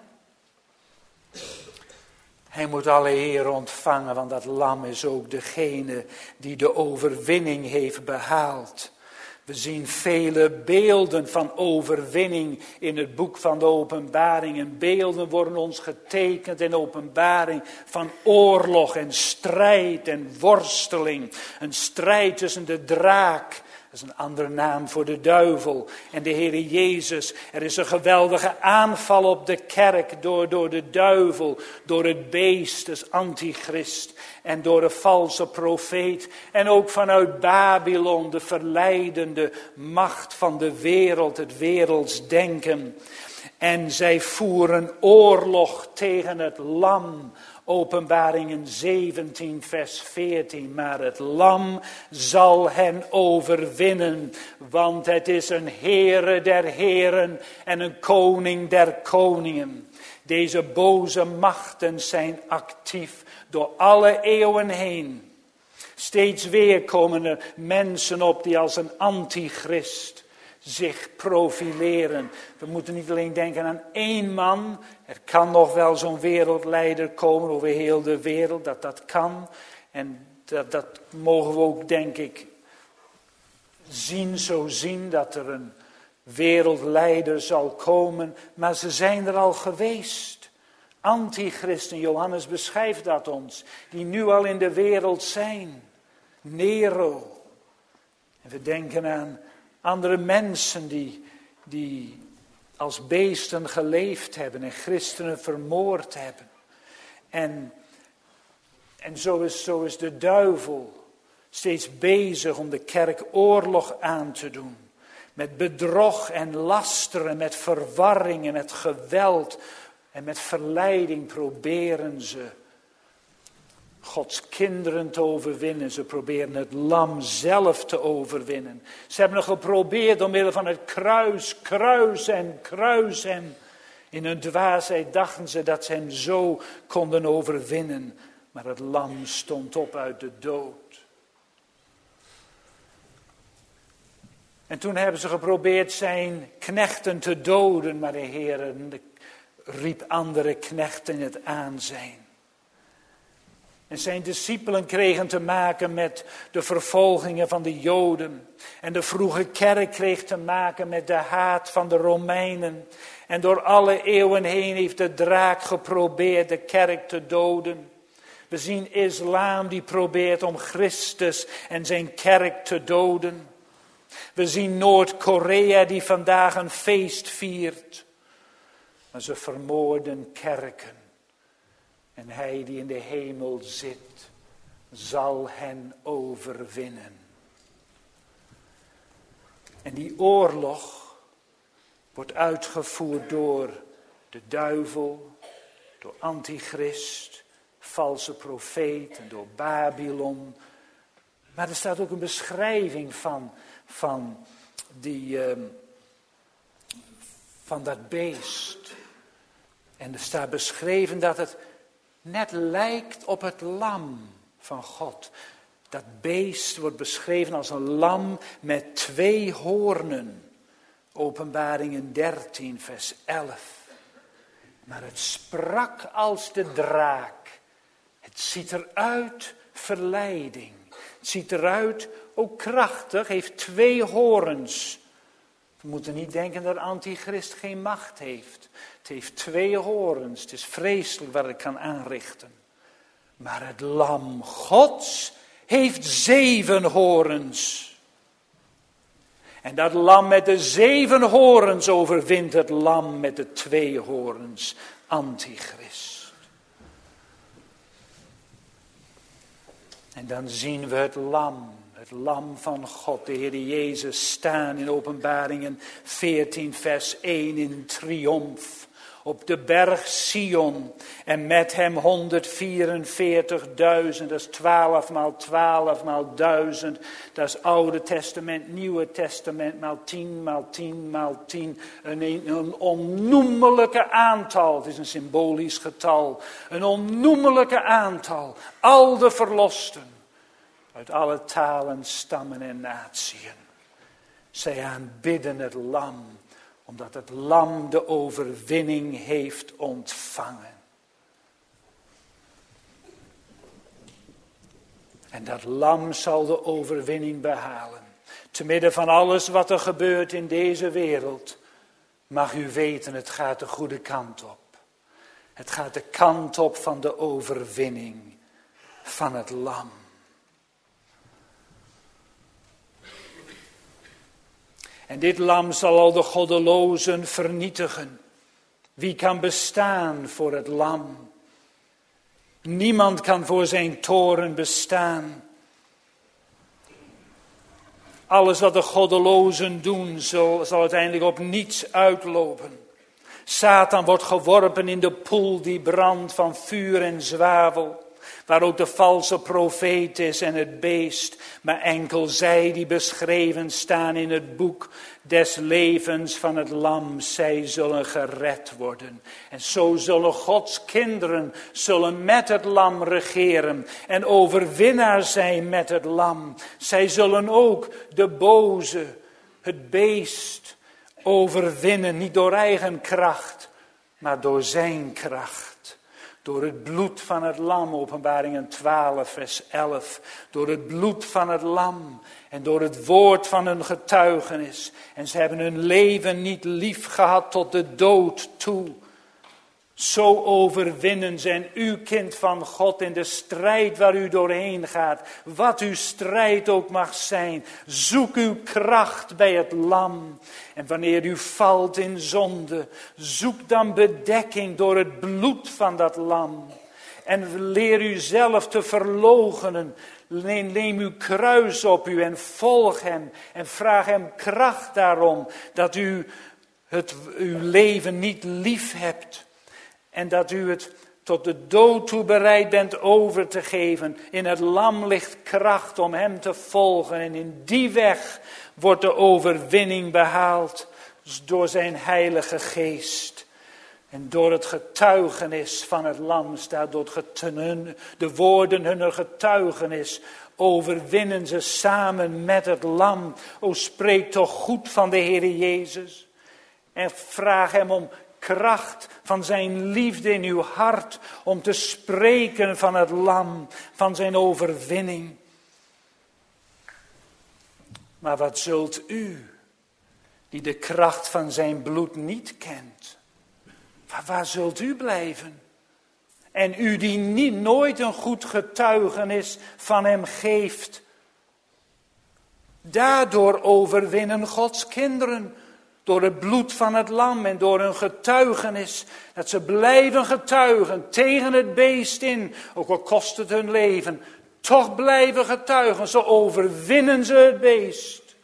Speaker 1: Hij moet alle eer ontvangen, want dat lam is ook degene die de overwinning heeft behaald. We zien vele beelden van overwinning in het boek van de Openbaring. En beelden worden ons getekend in Openbaring van oorlog en strijd en worsteling. Een strijd tussen de draak. Dat is een andere naam voor de duivel en de Heere Jezus. Er is een geweldige aanval op de kerk door de duivel, door het beest, dus antichrist. En door de valse profeet. En ook vanuit Babylon, de verleidende macht van de wereld, het werelds denken. En zij voeren oorlog tegen het lam. Openbaringen 17 vers 14. Maar het lam zal hen overwinnen. Want het is een Heere der heren en een koning der koningen. Deze boze machten zijn actief door alle eeuwen heen. Steeds weer komen er mensen op die als een antichrist zich profileren. We moeten niet alleen denken aan één man. Er kan nog wel zo'n wereldleider komen over heel de wereld, dat kan. En dat mogen we ook, denk ik, zien dat er een wereldleider zal komen. Maar ze zijn er al geweest. Antichristen, Johannes beschrijft dat ons, die nu al in de wereld zijn. Nero. En we denken aan andere mensen die als beesten geleefd hebben en christenen vermoord hebben. En zo is de duivel steeds bezig om de kerk oorlog aan te doen. Met bedrog en lasteren, met verwarring en met geweld en met verleiding proberen ze Gods kinderen te overwinnen. Ze proberen het lam zelf te overwinnen. Ze hebben het geprobeerd omwille van het kruis hem. In hun dwaasheid dachten ze dat ze hem zo konden overwinnen. Maar het lam stond op uit de dood. En toen hebben ze geprobeerd zijn knechten te doden. Maar de Heer riep andere knechten het aanzijn. En zijn discipelen kregen te maken met de vervolgingen van de Joden. En de vroege kerk kreeg te maken met de haat van de Romeinen. En door alle eeuwen heen heeft de draak geprobeerd de kerk te doden. We zien islam die probeert om Christus en zijn kerk te doden. We zien Noord-Korea die vandaag een feest viert. Maar ze vermoorden kerken. En hij die in de hemel zit, zal hen overwinnen. En die oorlog wordt uitgevoerd door de duivel, door antichrist, valse profeet en door Babylon. Maar er staat ook een beschrijving van dat beest. En er staat beschreven dat het net lijkt op het lam van God. Dat beest wordt beschreven als een lam met 2 hoornen. Openbaringen 13 vers 11. Maar het sprak als de draak. Het ziet eruit verleiding. Het ziet eruit ook krachtig, heeft 2 horens. We moeten niet denken dat antichrist geen macht heeft. Het heeft 2 horens. Het is vreselijk wat het kan aanrichten. Maar het lam Gods heeft 7 horens. En dat lam met de 7 horens overwint het lam met de 2 horens. Antichrist. En dan zien we het lam van God, de Heer Jezus, staan in Openbaringen 14 vers 1 in triomf. Op de berg Sion en met hem 144.000, dat is 12 maal 12 maal 1000. Dat is Oude Testament, Nieuwe Testament, maal 10 maal 10 maal 10. Een onnoemelijke aantal, het is een symbolisch getal. Een onnoemelijke aantal, al de verlosten uit alle talen, stammen en natieën. Zij aanbidden het lam. Omdat het lam de overwinning heeft ontvangen. En dat lam zal de overwinning behalen. Te midden van alles wat er gebeurt in deze wereld. Mag u weten, het gaat de goede kant op. Het gaat de kant op van de overwinning van het lam. En dit lam zal al de goddelozen vernietigen. Wie kan bestaan voor het lam? Niemand kan voor zijn toren bestaan. Alles wat de goddelozen doen zal uiteindelijk op niets uitlopen. Satan wordt geworpen in de poel die brandt van vuur en zwavel. Waar ook de valse profeet is en het beest. Maar enkel zij die beschreven staan in het boek des levens van het lam. Zij zullen gered worden. En zo zullen Gods kinderen met het lam regeren. En overwinnaar zijn met het lam. Zij zullen ook de boze, het beest overwinnen. Niet door eigen kracht, maar door zijn kracht. Door het bloed van het lam, Openbaringen 12 vers 11. Door het bloed van het lam en door het woord van hun getuigenis. En ze hebben hun leven niet lief gehad tot de dood toe. Zo overwinnen ze. En u, kind van God, in de strijd waar u doorheen gaat. Wat uw strijd ook mag zijn. Zoek uw kracht bij het lam. En wanneer u valt in zonde. Zoek dan bedekking door het bloed van dat lam. En leer u zelf te verloochenen. Neem uw kruis op u en volg hem. En vraag hem kracht daarom. Dat u uw leven niet lief hebt. En dat u het tot de dood toe bereid bent over te geven. In het lam ligt kracht om hem te volgen. En in die weg wordt de overwinning behaald. Door zijn heilige geest. En door het getuigenis van het lam staat. Door de woorden hunner getuigenis. Overwinnen ze samen met het lam. O, spreek toch goed van de Heer Jezus. En vraag hem om kracht van zijn liefde in uw hart, om te spreken van het lam, van zijn overwinning. Maar wat zult u, die de kracht van zijn bloed niet kent, waar zult u blijven? En u die nooit een goed getuigenis van hem geeft. Daardoor overwinnen Gods kinderen. Door het bloed van het lam en door hun getuigenis. Dat ze blijven getuigen tegen het beest in. Ook al kost het hun leven. Toch blijven getuigen. Zo overwinnen ze het beest.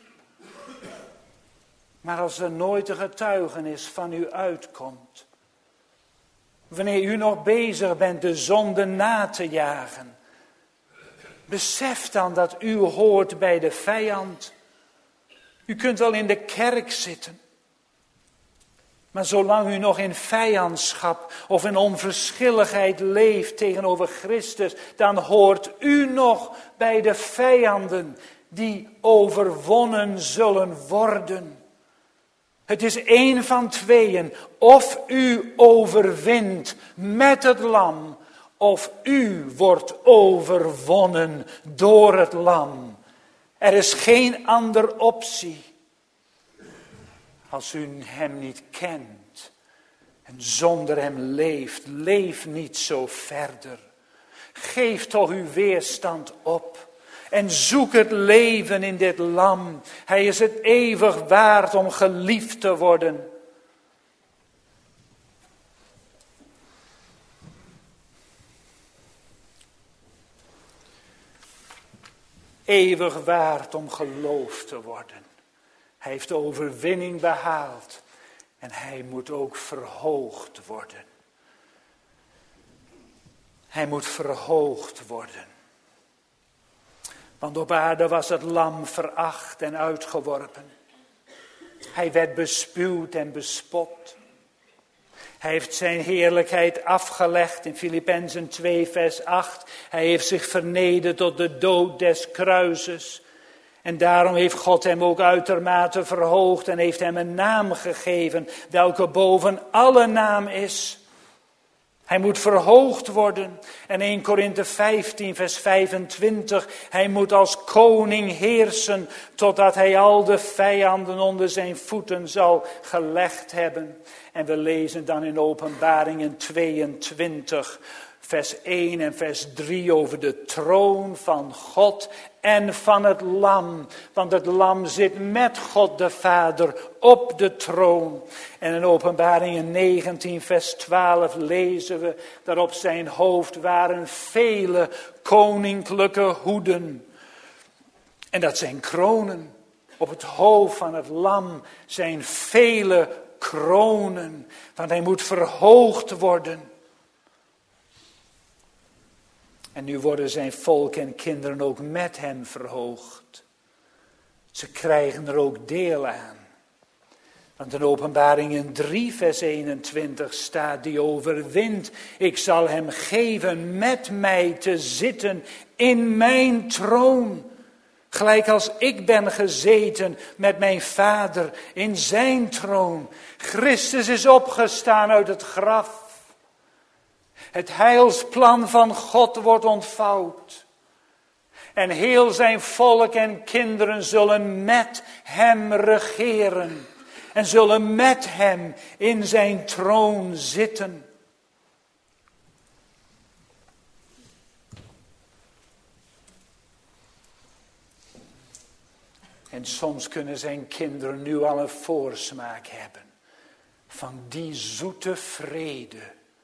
Speaker 1: Maar als er nooit een getuigenis van u uitkomt. Wanneer u nog bezig bent de zonde na te jagen. Besef dan dat u hoort bij de vijand. U kunt wel in de kerk zitten. Maar zolang u nog in vijandschap of in onverschilligheid leeft tegenover Christus, dan hoort u nog bij de vijanden die overwonnen zullen worden. Het is één van tweeën. Of u overwint met het lam, of u wordt overwonnen door het lam. Er is geen andere optie. Als u hem niet kent en zonder hem leeft, leef niet zo verder. Geef toch uw weerstand op en zoek het leven in dit lam. Hij is het eeuwig waard om geliefd te worden. Eeuwig waard om geloofd te worden. Hij heeft de overwinning behaald. En hij moet ook verhoogd worden. Hij moet verhoogd worden. Want op aarde was het lam veracht en uitgeworpen. Hij werd bespuwd en bespot. Hij heeft zijn heerlijkheid afgelegd in Filippenzen 2 vers 8. Hij heeft zich vernederd tot de dood des kruises. En daarom heeft God hem ook uitermate verhoogd en heeft hem een naam gegeven, welke boven alle naam is. Hij moet verhoogd worden. En 1 Korinthe 15 vers 25, hij moet als koning heersen, totdat hij al de vijanden onder zijn voeten zal gelegd hebben. En we lezen dan in Openbaringen 22 vers 1 en vers 3 over de troon van God en van het lam. Want het lam zit met God de Vader op de troon. En in Openbaringen 19 vers 12 lezen we dat op zijn hoofd waren vele koninklijke hoeden. En dat zijn kronen. Op het hoofd van het lam zijn vele kronen. Want hij moet verhoogd worden. En nu worden zijn volk en kinderen ook met hem verhoogd. Ze krijgen er ook deel aan. Want in Openbaringen 3 vers 21 staat: die overwint, ik zal hem geven met mij te zitten in mijn troon. Gelijk als ik ben gezeten met mijn Vader in zijn troon. Christus is opgestaan uit het graf. Het heilsplan van God wordt ontvouwd. En heel zijn volk en kinderen zullen met hem regeren. En zullen met hem in zijn troon zitten. En soms kunnen zijn kinderen nu al een voorsmaak hebben van die zoete vrede.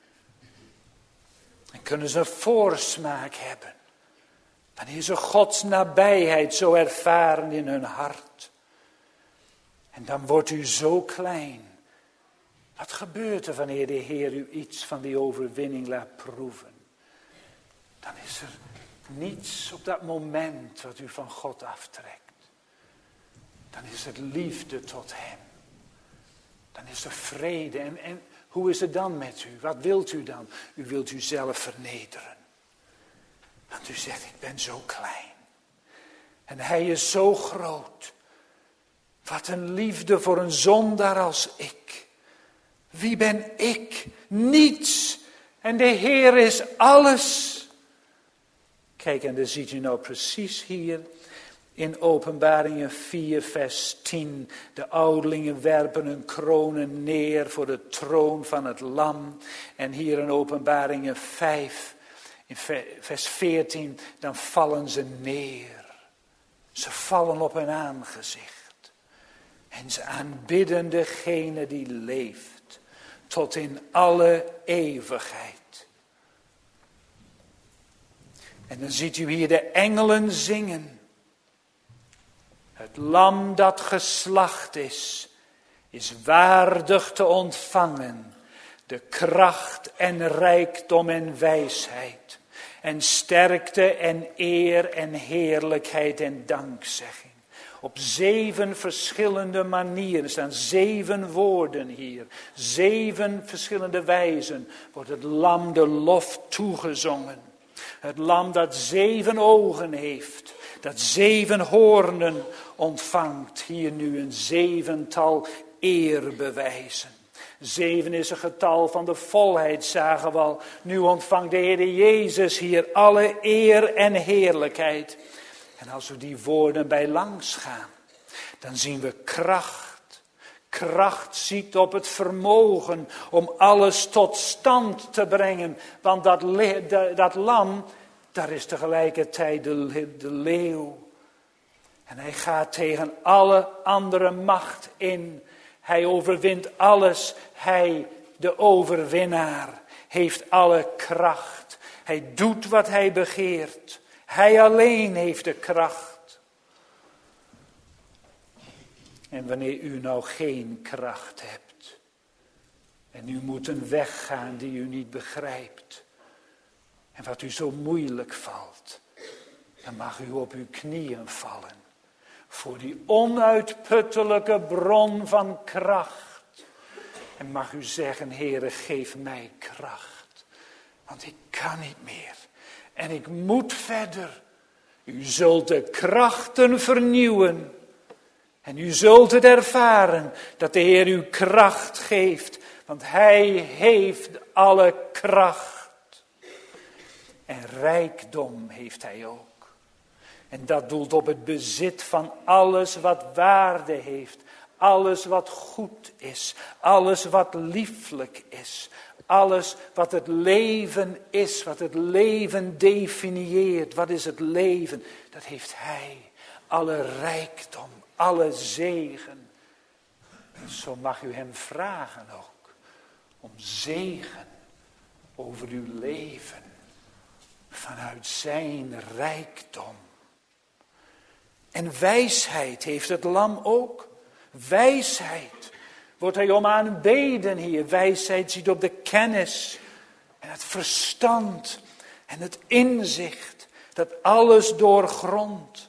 Speaker 1: En kunnen ze een voorsmaak hebben. Wanneer ze Gods nabijheid zo ervaren in hun hart. En dan wordt u zo klein. Wat gebeurt er wanneer de Heer u iets van die overwinning laat proeven? Dan is er niets op dat moment wat u van God aftrekt. Dan is het liefde tot hem. Dan is er vrede. En hoe is het dan met u? Wat wilt u dan? U wilt uzelf vernederen. Want u zegt, ik ben zo klein. En hij is zo groot. Wat een liefde voor een zondaar als ik. Wie ben ik? Niets. En de Heer is alles. Kijk, en dan ziet u nou precies hier in Openbaringen 4 vers 10. De ouderlingen werpen hun kronen neer voor de troon van het lam. En hier in Openbaringen 5, in vers 14, dan vallen ze neer. Ze vallen op hun aangezicht. En ze aanbidden degene die leeft tot in alle eeuwigheid. En dan ziet u hier de engelen zingen. Het lam dat geslacht is waardig te ontvangen de kracht en rijkdom en wijsheid en sterkte en eer en heerlijkheid en dankzegging. Op 7 verschillende manieren, er staan 7 woorden hier. 7 verschillende wijzen wordt het lam de lof toegezongen. Het lam dat 7 ogen heeft, dat 7 hoornen ontvangt. Hier nu een 7-tal eerbewijzen. 7 is een getal van de volheid, zagen we al. Nu ontvangt de Heer Jezus hier alle eer en heerlijkheid. En als we die woorden bij langs gaan, dan zien we kracht. Kracht ziet op het vermogen om alles tot stand te brengen. Want dat lam, daar is tegelijkertijd de leeuw. En hij gaat tegen alle andere macht in. Hij overwint alles. Hij, de overwinnaar, heeft alle kracht. Hij doet wat hij begeert. Hij alleen heeft de kracht. En wanneer u nou geen kracht hebt en u moet een weg gaan die u niet begrijpt en wat u zo moeilijk valt, dan mag u op uw knieën vallen voor die onuitputtelijke bron van kracht. En mag u zeggen, Heere, geef mij kracht, want ik kan niet meer en ik moet verder. U zult de krachten vernieuwen. En u zult het ervaren dat de Heer u kracht geeft. Want Hij heeft alle kracht. En rijkdom heeft Hij ook. En dat doelt op het bezit van alles wat waarde heeft. Alles wat goed is. Alles wat lieflijk is. Alles wat het leven is. Wat het leven definieert. Wat is het leven? Dat heeft Hij. Alle rijkdom. Alle zegen. Zo mag u hem vragen ook. Om zegen over uw leven. Vanuit zijn rijkdom. En wijsheid heeft het lam ook. Wijsheid. Wordt hij om aanbeden hier. Wijsheid ziet op de kennis. En het verstand. En het inzicht. Dat alles doorgrondt.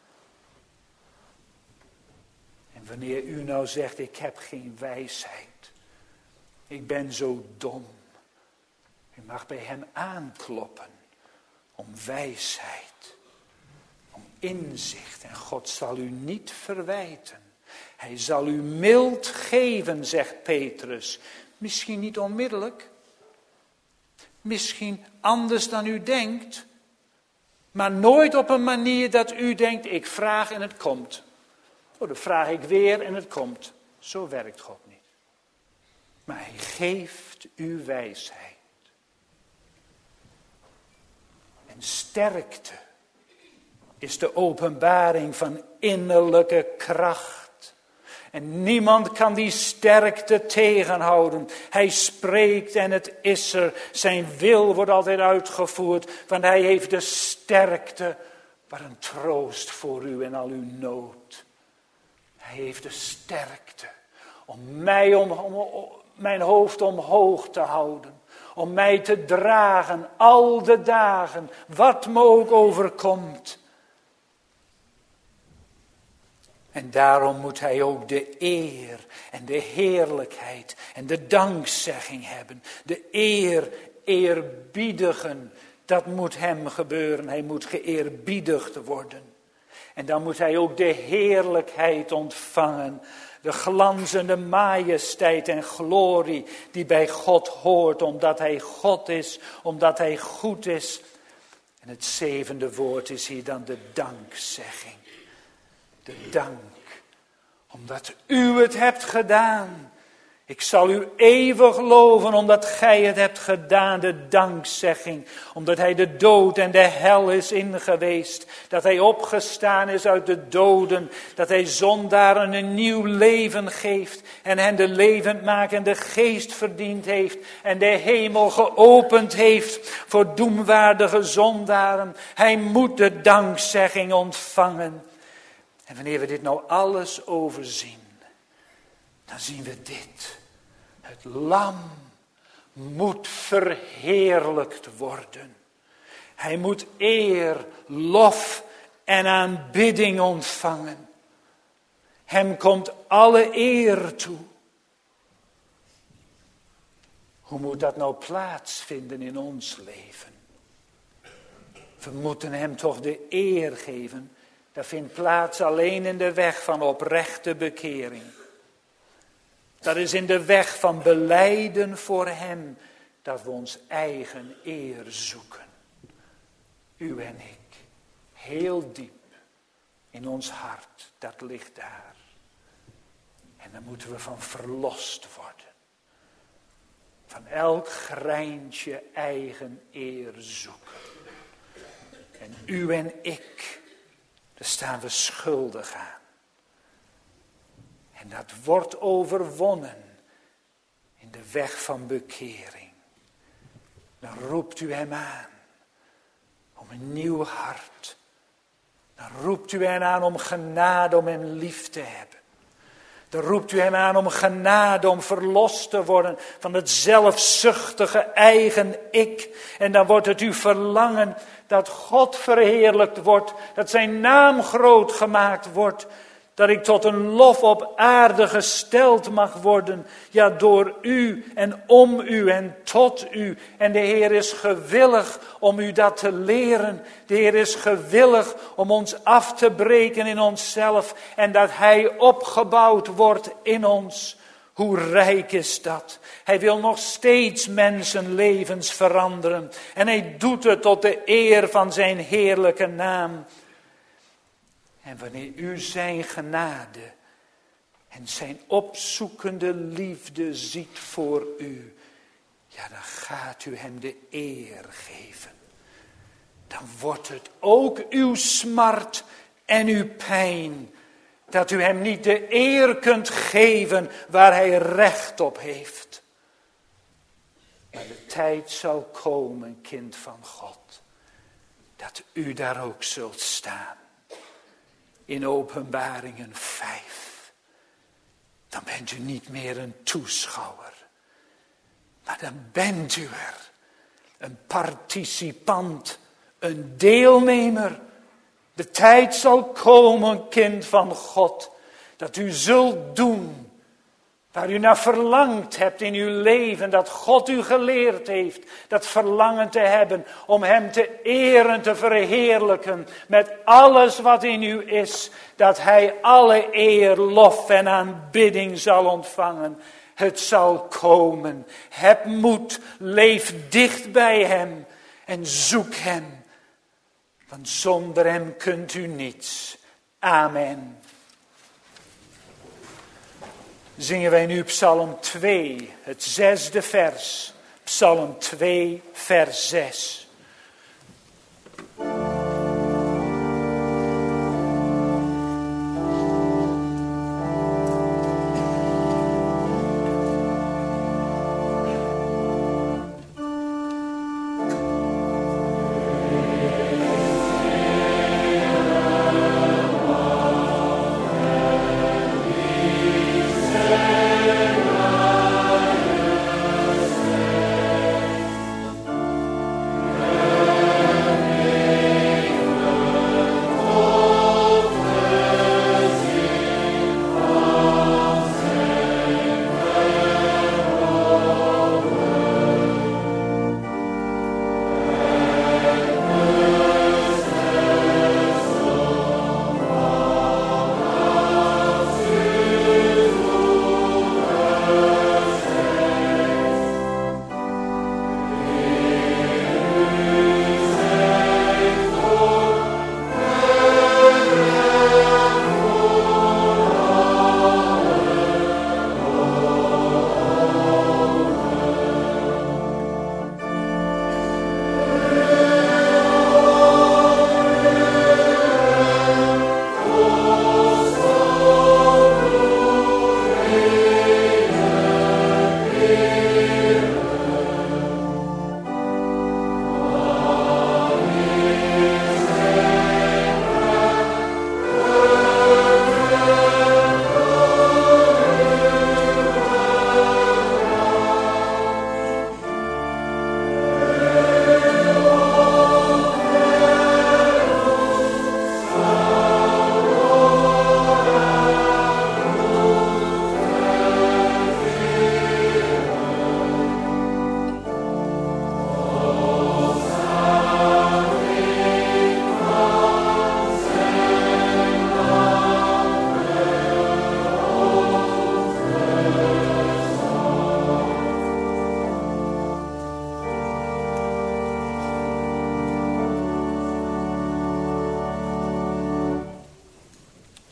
Speaker 1: Wanneer u nou zegt, ik heb geen wijsheid. Ik ben zo dom. U mag bij hem aankloppen. Om wijsheid. Om inzicht. En God zal u niet verwijten. Hij zal u mild geven, zegt Petrus. Misschien niet onmiddellijk. Misschien anders dan u denkt. Maar nooit op een manier dat u denkt, ik vraag en het komt. Oh, dan vraag ik weer en het komt. Zo werkt God niet. Maar hij geeft u wijsheid. En sterkte is de openbaring van innerlijke kracht. En niemand kan die sterkte tegenhouden. Hij spreekt en het is er. Zijn wil wordt altijd uitgevoerd. Want hij heeft de sterkte. Wat een troost voor u en al uw nood. Hij heeft de sterkte om mij om mijn hoofd omhoog te houden. Om mij te dragen al de dagen, wat me ook overkomt. En daarom moet hij ook de eer en de heerlijkheid en de dankzegging hebben. De eerbiedigen, dat moet hem gebeuren. Hij moet geëerbiedigd worden. En dan moet hij ook de heerlijkheid ontvangen. De glanzende majesteit en glorie die bij God hoort, omdat hij God is, omdat hij goed is. En het zevende woord is hier dan de dankzegging. De dank, omdat u het hebt gedaan. Ik zal u eeuwig loven, omdat gij het hebt gedaan, de dankzegging. Omdat hij de dood en de hel is ingeweest. Dat hij opgestaan is uit de doden. Dat hij zondaren een nieuw leven geeft. En hen de levendmakende geest verdiend heeft. En de hemel geopend heeft voor doemwaardige zondaren. Hij moet de dankzegging ontvangen. En wanneer we dit nou alles overzien, dan zien we dit. Het lam moet verheerlijkt worden. Hij moet eer, lof en aanbidding ontvangen. Hem komt alle eer toe. Hoe moet dat nou plaatsvinden in ons leven? We moeten hem toch de eer geven. Dat vindt plaats alleen in de weg van oprechte bekering. Dat is in de weg van belijden voor hem, dat we ons eigen eer zoeken. U en ik, heel diep in ons hart, dat ligt daar. En dan moeten we van verlost worden. Van elk greintje eigen eer zoeken. En u en ik, daar staan we schuldig aan. En dat wordt overwonnen in de weg van bekering. Dan roept u hem aan om een nieuw hart. Dan roept u hem aan om genade, om hem lief te hebben. Dan roept u hem aan om genade, om verlost te worden van het zelfzuchtige eigen ik. En dan wordt het uw verlangen dat God verheerlijkt wordt, dat zijn naam groot gemaakt wordt. Dat ik tot een lof op aarde gesteld mag worden. Ja, door u en om u en tot u. En de Heer is gewillig om u dat te leren. De Heer is gewillig om ons af te breken in onszelf. En dat Hij opgebouwd wordt in ons. Hoe rijk is dat? Hij wil nog steeds mensenlevens veranderen. En Hij doet het tot de eer van zijn heerlijke naam. En wanneer u zijn genade en zijn opzoekende liefde ziet voor u, ja, dan gaat u hem de eer geven. Dan wordt het ook uw smart en uw pijn, dat u hem niet de eer kunt geven waar hij recht op heeft. Maar de tijd zal komen, kind van God, dat u daar ook zult staan. In Openbaringen 5. Dan bent u niet meer een toeschouwer. Maar dan bent u er. Een participant. Een deelnemer. De tijd zal komen, kind van God. Dat u zult doen waar u naar verlangd hebt in uw leven. Dat God u geleerd heeft. Dat verlangen te hebben om hem te eren, te verheerlijken. Met alles wat in u is. Dat hij alle eer, lof en aanbidding zal ontvangen. Het zal komen. Heb moed. Leef dicht bij hem. En zoek hem. Want zonder hem kunt u niets. Amen. Zingen wij nu Psalm 2, het 6e vers. Psalm 2, vers 6.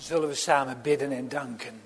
Speaker 1: Zullen we samen bidden en danken.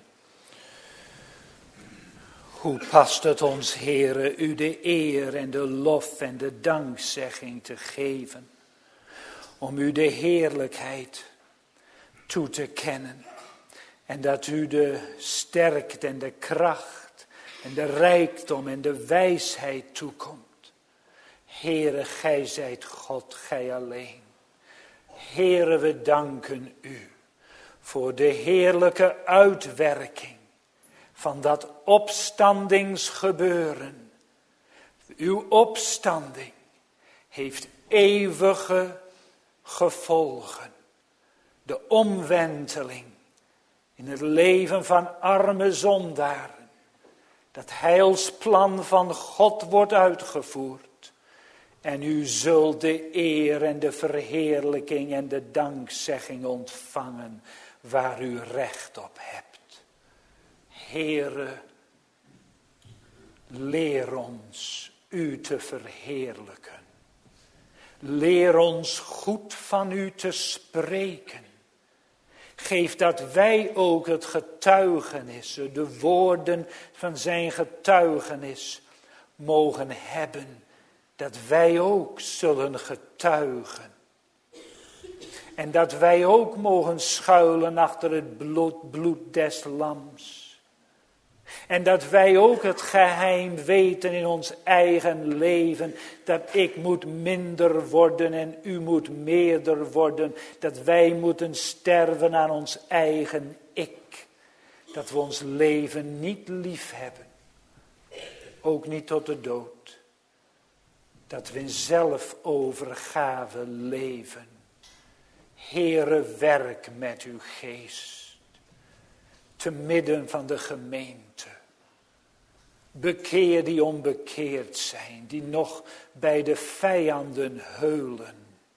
Speaker 1: Hoe past het ons, Heere, u de eer en de lof en de dankzegging te geven. Om u de heerlijkheid toe te kennen. En dat u de sterkte en de kracht en de rijkdom en de wijsheid toekomt. Heere, gij zijt God, gij alleen. Heere, we danken u voor de heerlijke uitwerking van dat opstandingsgebeuren. Uw opstanding heeft eeuwige gevolgen. De omwenteling in het leven van arme zondaren. Dat heilsplan van God wordt uitgevoerd. En u zult de eer en de verheerlijking en de dankzegging ontvangen waar u recht op hebt. Heere, leer ons u te verheerlijken. Leer ons goed van u te spreken. Geef dat wij ook het getuigenis, de woorden van zijn getuigenis mogen hebben. Dat wij ook zullen getuigen. En dat wij ook mogen schuilen achter het bloed des lams. En dat wij ook het geheim weten in ons eigen leven. Dat ik moet minder worden en u moet meerder worden. Dat wij moeten sterven aan ons eigen ik. Dat we ons leven niet lief hebben. Ook niet tot de dood. Dat we in zelfovergave leven. Heere, werk met uw geest. Te midden van de gemeente. Bekeer die onbekeerd zijn. Die nog bij de vijanden heulen.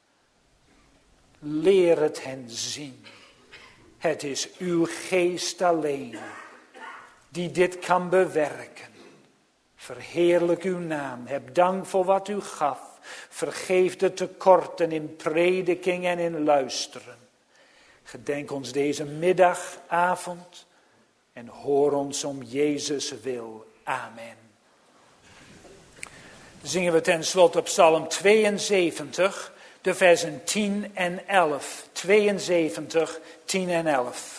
Speaker 1: Leer het hen zien. Het is uw geest alleen. Die dit kan bewerken. Verheerlijk uw naam. Heb dank voor wat u gaf. Vergeef de tekorten in prediking en in luisteren. Gedenk ons deze middagavond. En hoor ons om Jezus wil. Amen. Zingen we tenslotte Psalm 72, de versen 10 en 11. 72, 10 en 11.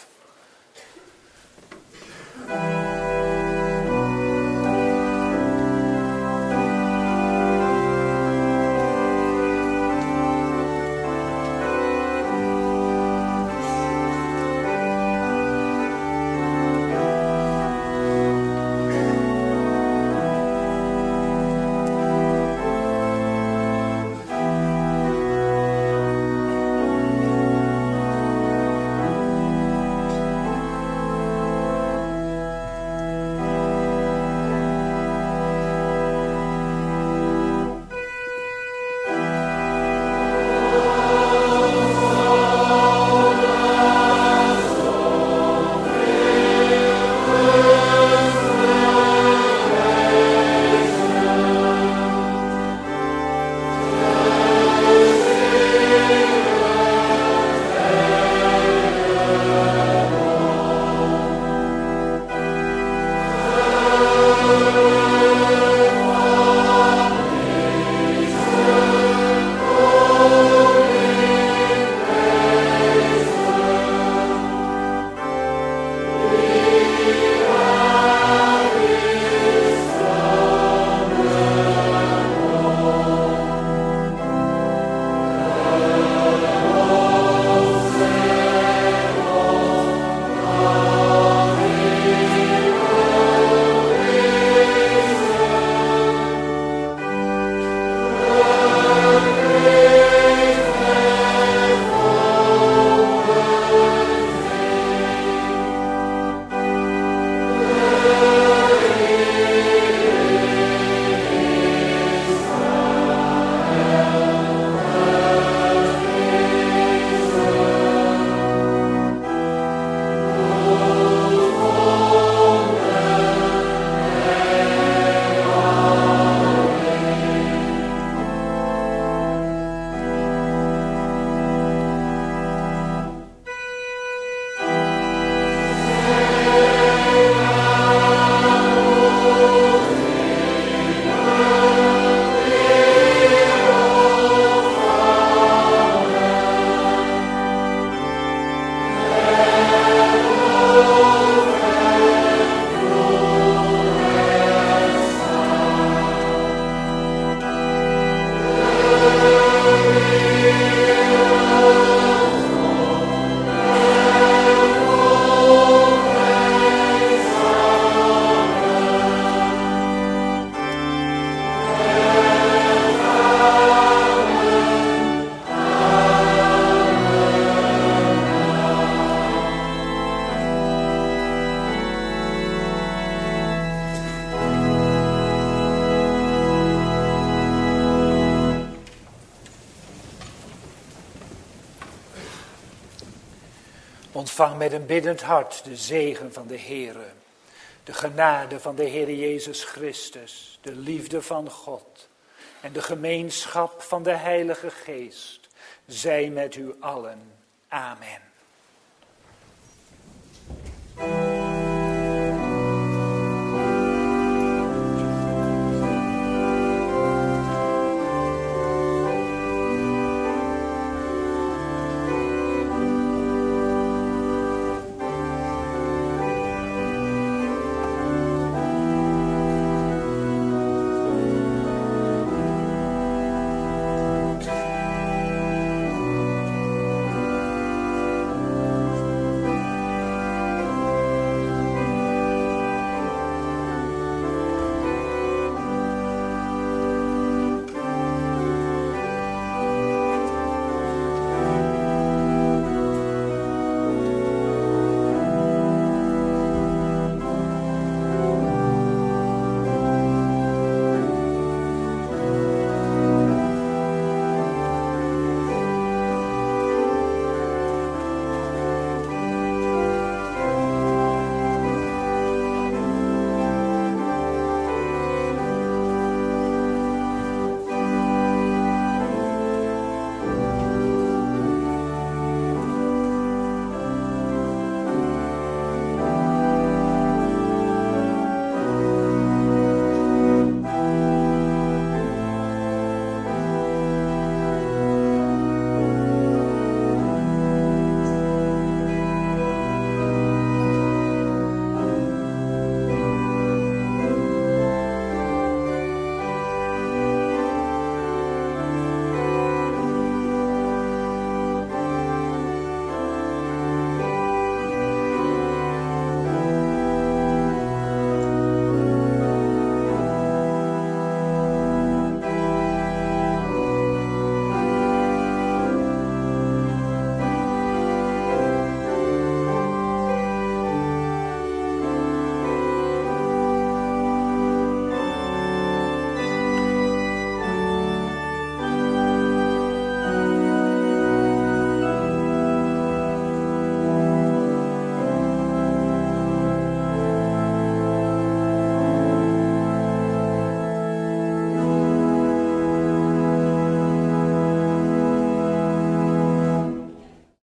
Speaker 1: Ontvang met een biddend hart de zegen van de Heere. De genade van de Heer Jezus Christus, de liefde van God en de gemeenschap van de Heilige Geest zij met u allen. Amen.